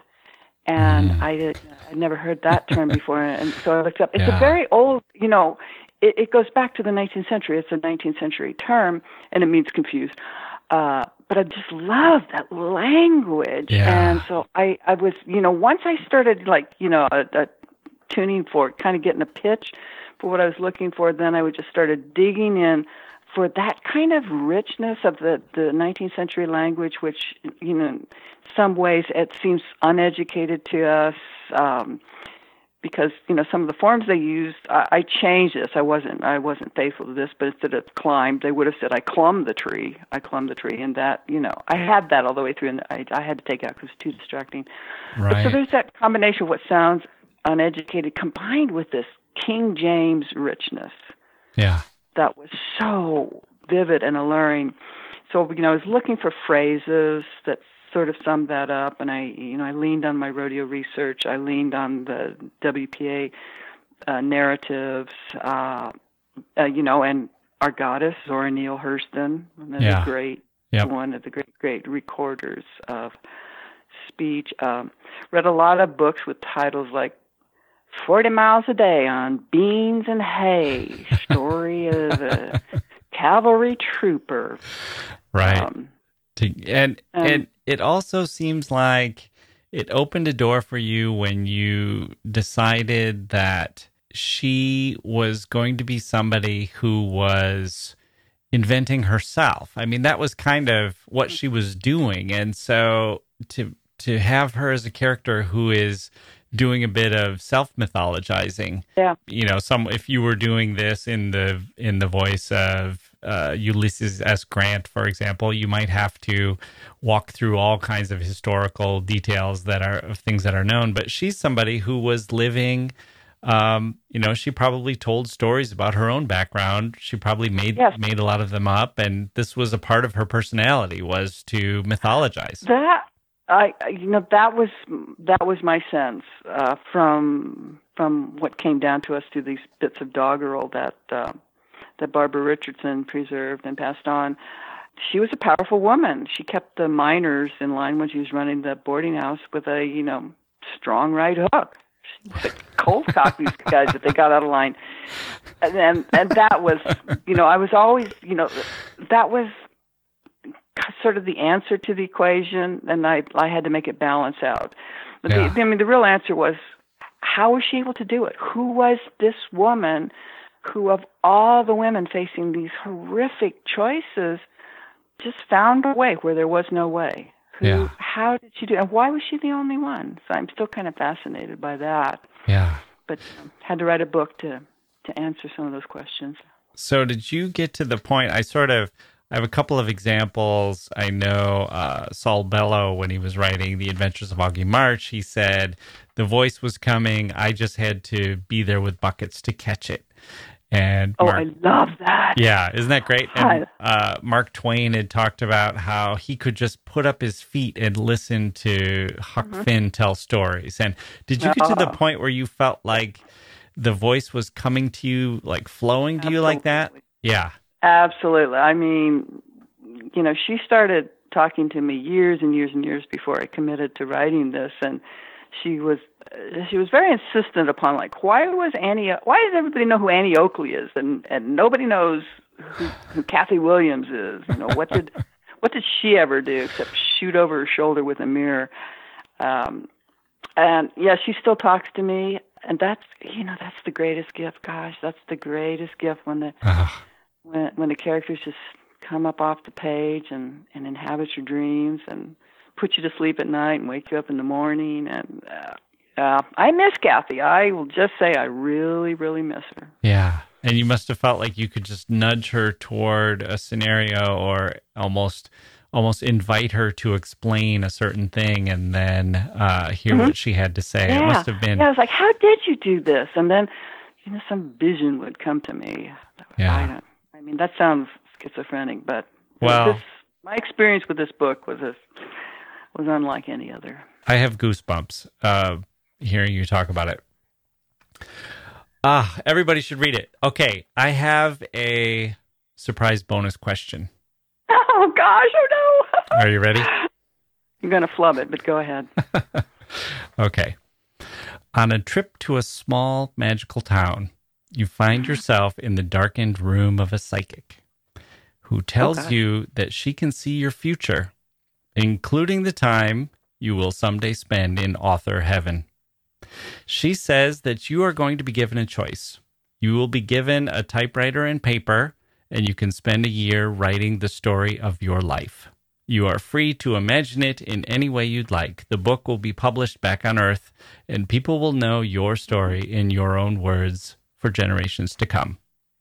Speaker 2: And mm. I did, I'd never heard that term before, and so I looked up. It's
Speaker 1: yeah.
Speaker 2: a very old, you know, it, it goes back to the nineteenth century. It's a nineteenth century term, and it means confused. Uh, but I just love that language.
Speaker 1: Yeah.
Speaker 2: And so I, I was, you know, once I started, like, you know, a, a tuning for kind of getting a pitch for what I was looking for, then I would just started digging in for that kind of richness of the, the nineteenth century language, which, you know, in some ways it seems uneducated to us, um, because, you know, some of the forms they used, I, I changed this. I wasn't I wasn't faithful to this, but instead of climbed, they would have said, I clumb the tree. I clumb the tree. And that, you know, I had that all the way through, and I, I had to take it out because it was too distracting.
Speaker 1: Right.
Speaker 2: But so there's that combination of what sounds uneducated combined with this King James richness.
Speaker 1: Yeah.
Speaker 2: That was so vivid and alluring. So, you know, I was looking for phrases that sort of summed that up, and I, you know, I leaned on my rodeo research. I leaned on the W P A uh, narratives, uh, uh, you know, and our goddess, Zora Neale Hurston, another
Speaker 1: yeah.
Speaker 2: great,
Speaker 1: yep.
Speaker 2: one of the great, great recorders of speech. Um, read a lot of books with titles like forty miles a day on beans and hay, story of a cavalry trooper.
Speaker 1: Right.
Speaker 2: Um,
Speaker 1: to, and,
Speaker 2: um,
Speaker 1: and it also seems like it opened a door for you when you decided that she was going to be somebody who was inventing herself. I mean, that was kind of what she was doing. And so to to have her as a character who is doing a bit of self-mythologizing.
Speaker 2: Yeah.
Speaker 1: You know, some if you were doing this in the in the voice of uh, Ulysses S. Grant, for example, you might have to walk through all kinds of historical details that are of things that are known. But she's somebody who was living. Um, you know, she probably told stories about her own background. She probably made
Speaker 2: yes.
Speaker 1: made a lot of them up, and this was a part of her personality, was to mythologize.
Speaker 2: That. I, you know, that was that was my sense uh, from from what came down to us through these bits of doggerel that uh, that Barbara Richardson preserved and passed on. She was a powerful woman. She kept the miners in line when she was running the boarding house with a, you know, strong right hook. She would cold cock these guys if they got out of line. and, and and that was, you know, I was always, you know, that was sort of the answer to the equation, and I I had to make it balance out. But
Speaker 1: Yeah.
Speaker 2: the, I mean, the real answer was, how was she able to do it? Who was this woman who, of all the women facing these horrific choices, just found a way where there was no way? Who,
Speaker 1: Yeah.
Speaker 2: How did she do it? And why was she the only one? So I'm still kind of fascinated by that.
Speaker 1: Yeah.
Speaker 2: But um, had to write a book to, to answer some of those questions.
Speaker 1: So did you get to the point, I sort of, I have a couple of examples. I know uh, Saul Bellow, when he was writing The Adventures of Augie March, he said, the voice was coming, I just had to be there with buckets to catch it. And
Speaker 2: Oh,
Speaker 1: Mark,
Speaker 2: I love that.
Speaker 1: yeah, isn't that great? And
Speaker 2: Hi.
Speaker 1: uh, Mark Twain had talked about how he could just put up his feet and listen to Huck
Speaker 2: Mm-hmm.
Speaker 1: Finn tell stories. And did you get to the
Speaker 2: Oh.
Speaker 1: point where you felt like the voice was coming to you, like flowing to you like that?
Speaker 2: Absolutely.
Speaker 1: Yeah.
Speaker 2: Absolutely. I mean, you know, she started talking to me years and years and years before I committed to writing this, and she was uh, she was very insistent upon, like, why was Annie? Why does everybody know who Annie Oakley is, and and nobody knows who, who Kathy Williams is? You know, what did what did she ever do except shoot over her shoulder with a mirror? Um, and yeah, she still talks to me, and that's you know that's the greatest gift. Gosh, that's the greatest gift when the
Speaker 1: Ugh.
Speaker 2: when when the characters just come up off the page and, and inhabit your dreams and put you to sleep at night and wake you up in the morning. And uh, uh, I miss Kathy. I will just say I really, really miss her.
Speaker 1: Yeah. And you must have felt like you could just nudge her toward a scenario or almost almost invite her to explain a certain thing and then uh, hear
Speaker 2: Mhm.
Speaker 1: what she had to say.
Speaker 2: Yeah.
Speaker 1: It must have been.
Speaker 2: Yeah, I was like, how did you do this? And then, you know, some vision would come to me.
Speaker 1: Yeah.
Speaker 2: I don't, I mean, that sounds schizophrenic, but
Speaker 1: Well-
Speaker 2: this, my experience with this book was a, was unlike any other.
Speaker 1: I have goosebumps uh, hearing you talk about it. Ah, everybody should read it. Okay, I have a surprise bonus question.
Speaker 2: Oh, gosh, oh, no.
Speaker 1: Are you ready?
Speaker 2: You're going to flub it, but go ahead.
Speaker 1: Okay. On a trip to a small magical town, you find yourself in the darkened room of a psychic who tells
Speaker 2: Okay.
Speaker 1: you that she can see your future, including the time you will someday spend in author heaven. She says that you are going to be given a choice. You will be given a typewriter and paper, and you can spend a year writing the story of your life. You are free to imagine it in any way you'd like. The book will be published back on Earth, and people will know your story in your own words for generations to come.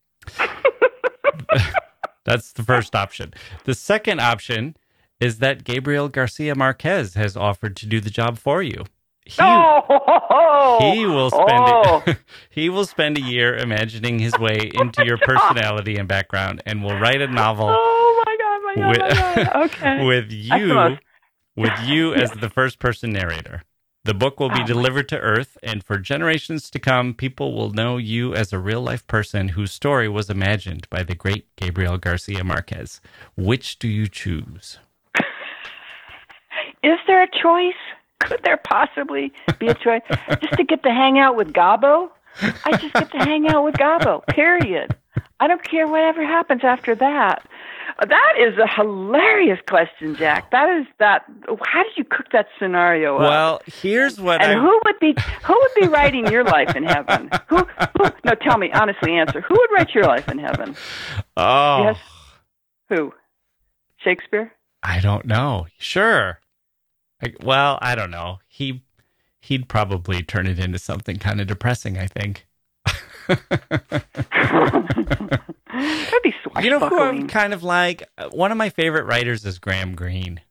Speaker 1: That's the first option. The second option is that Gabriel Garcia Marquez has offered to do the job for you. He,
Speaker 2: oh,
Speaker 1: he will spend
Speaker 2: oh.
Speaker 1: it, he will spend a year imagining his way into your personality and background, and will write a novel
Speaker 2: Oh my god, my god,
Speaker 1: with,
Speaker 2: my god. Okay.
Speaker 1: with
Speaker 2: That's the
Speaker 1: you
Speaker 2: most-
Speaker 1: with you as the first person narrator. The book will be
Speaker 2: Oh, my-
Speaker 1: delivered to Earth, and for generations to come, people will know you as a real-life person whose story was imagined by the great Gabriel Garcia Marquez. Which do you choose?
Speaker 2: Is there a choice? Could there possibly be a choice? Just to get to hang out with Gabo? I just get to hang out with Gabo, period. I don't care whatever happens after that. That is a hilarious question, Jack. That is that. How did you cook that scenario up?
Speaker 1: Well, here's what
Speaker 2: and
Speaker 1: I...
Speaker 2: who would be who would be writing your life in heaven? Who? Who? No, tell me honestly. Answer. Who would write your life in heaven?
Speaker 1: Oh,
Speaker 2: Yes. Who? Shakespeare?
Speaker 1: I don't know. Sure. I, well, I don't know. He he'd probably turn it into something kind of depressing, I think.
Speaker 2: That'd be swashbuckling.
Speaker 1: You know who I'm kind of like? One of my favorite writers is Graham Greene.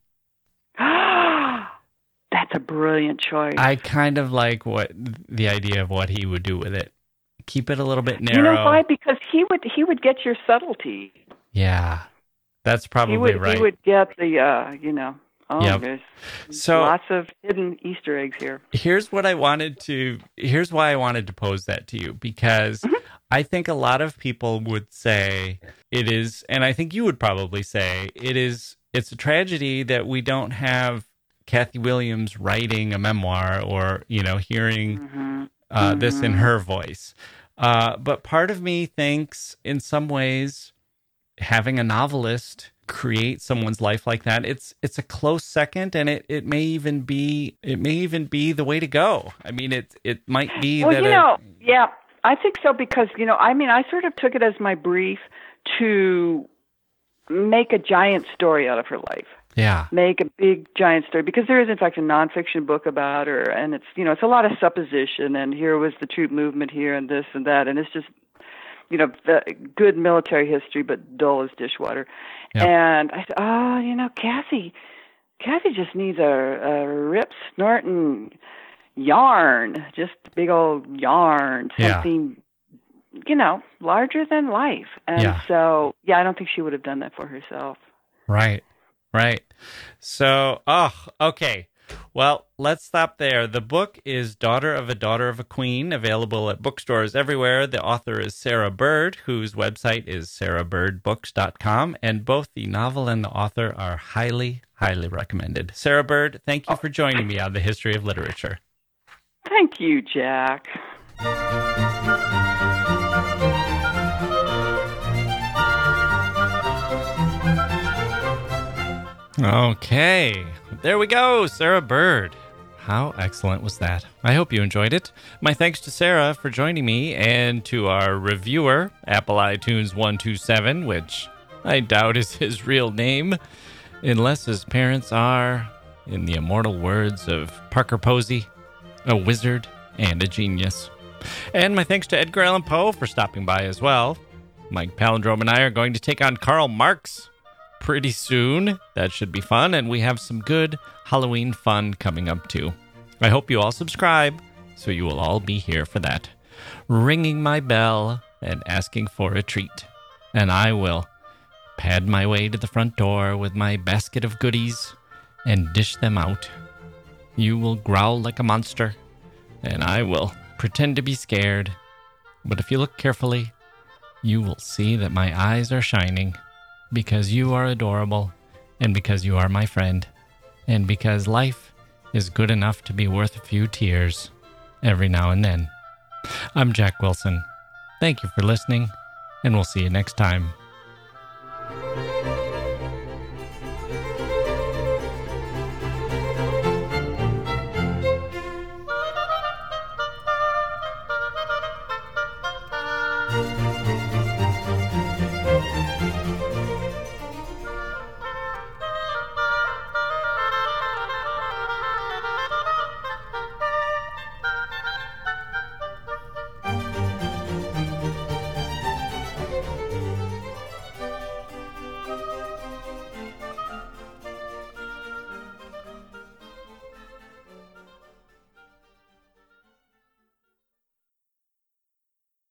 Speaker 2: That's a brilliant choice.
Speaker 1: I kind of like what the idea of what he would do with it. Keep it a little bit narrow.
Speaker 2: You know why? Because he would he would get your subtlety.
Speaker 1: Yeah, that's probably
Speaker 2: He would
Speaker 1: right.
Speaker 2: he would get the uh, you know. Oh,
Speaker 1: Yep.
Speaker 2: there's
Speaker 1: So-
Speaker 2: lots of hidden Easter eggs here.
Speaker 1: Here's what I wanted to. Here's why I wanted to pose that to you, because
Speaker 2: Mm-hmm.
Speaker 1: I think a lot of people would say it is, and I think you would probably say it is. It's a tragedy that we don't have Kathy Williams writing a memoir, or you know, hearing
Speaker 2: Mm-hmm.
Speaker 1: uh, this in her voice. Uh, but part of me thinks, in some ways, having a novelist create someone's life like that, it's it's a close second, and it, it may even be it may even be the way to go. I mean, it it might be
Speaker 2: well,
Speaker 1: that.
Speaker 2: you
Speaker 1: a,
Speaker 2: know, yeah, I think so because you know, I mean, I sort of took it as my brief to make a giant story out of her life.
Speaker 1: Yeah.
Speaker 2: Make a big giant story because there is in fact a nonfiction book about her, and it's you know it's a lot of supposition. And here was the troop movement here, and this and that, and it's just you know the good military history, but dull as dishwater. Yep. And I said, oh, you know, Kathy, Kathy just needs a, a rip snorting yarn, just big old yarn, something. Yeah. You know, larger than life. And yeah. so, yeah, I don't think she would have done that for herself.
Speaker 1: Right, right. So, oh, okay. Well, let's stop there. The book is Daughter of a Daughter of a Queen, available at bookstores everywhere. The author is Sarah Bird, whose website is sarah bird books dot com, and both the novel and the author are highly, highly recommended. Sarah Bird, thank you for joining me on The History of Literature.
Speaker 2: Thank you, Jack.
Speaker 1: Okay, there we go, Sarah Bird. How excellent was that? I hope you enjoyed it. My thanks to Sarah for joining me, and to our reviewer, Apple iTunes one two seven, which I doubt is his real name, unless his parents are, in the immortal words of Parker Posey, a wizard and a genius. And my thanks to Edgar Allan Poe for stopping by as well. Mike Palindrome and I are going to take on Karl Marx pretty soon. That should be fun, and we have some good Halloween fun coming up too. I hope you all subscribe, so you will all be here for that, ringing my bell and asking for a treat. And I will pad my way to the front door with my basket of goodies and dish them out. You will growl like a monster, and I will pretend to be scared. But if you look carefully, you will see that my eyes are shining, because you are adorable, and because you are my friend, and because life is good enough to be worth a few tears every now and then. I'm Jack Wilson. Thank you for listening, and we'll see you next time.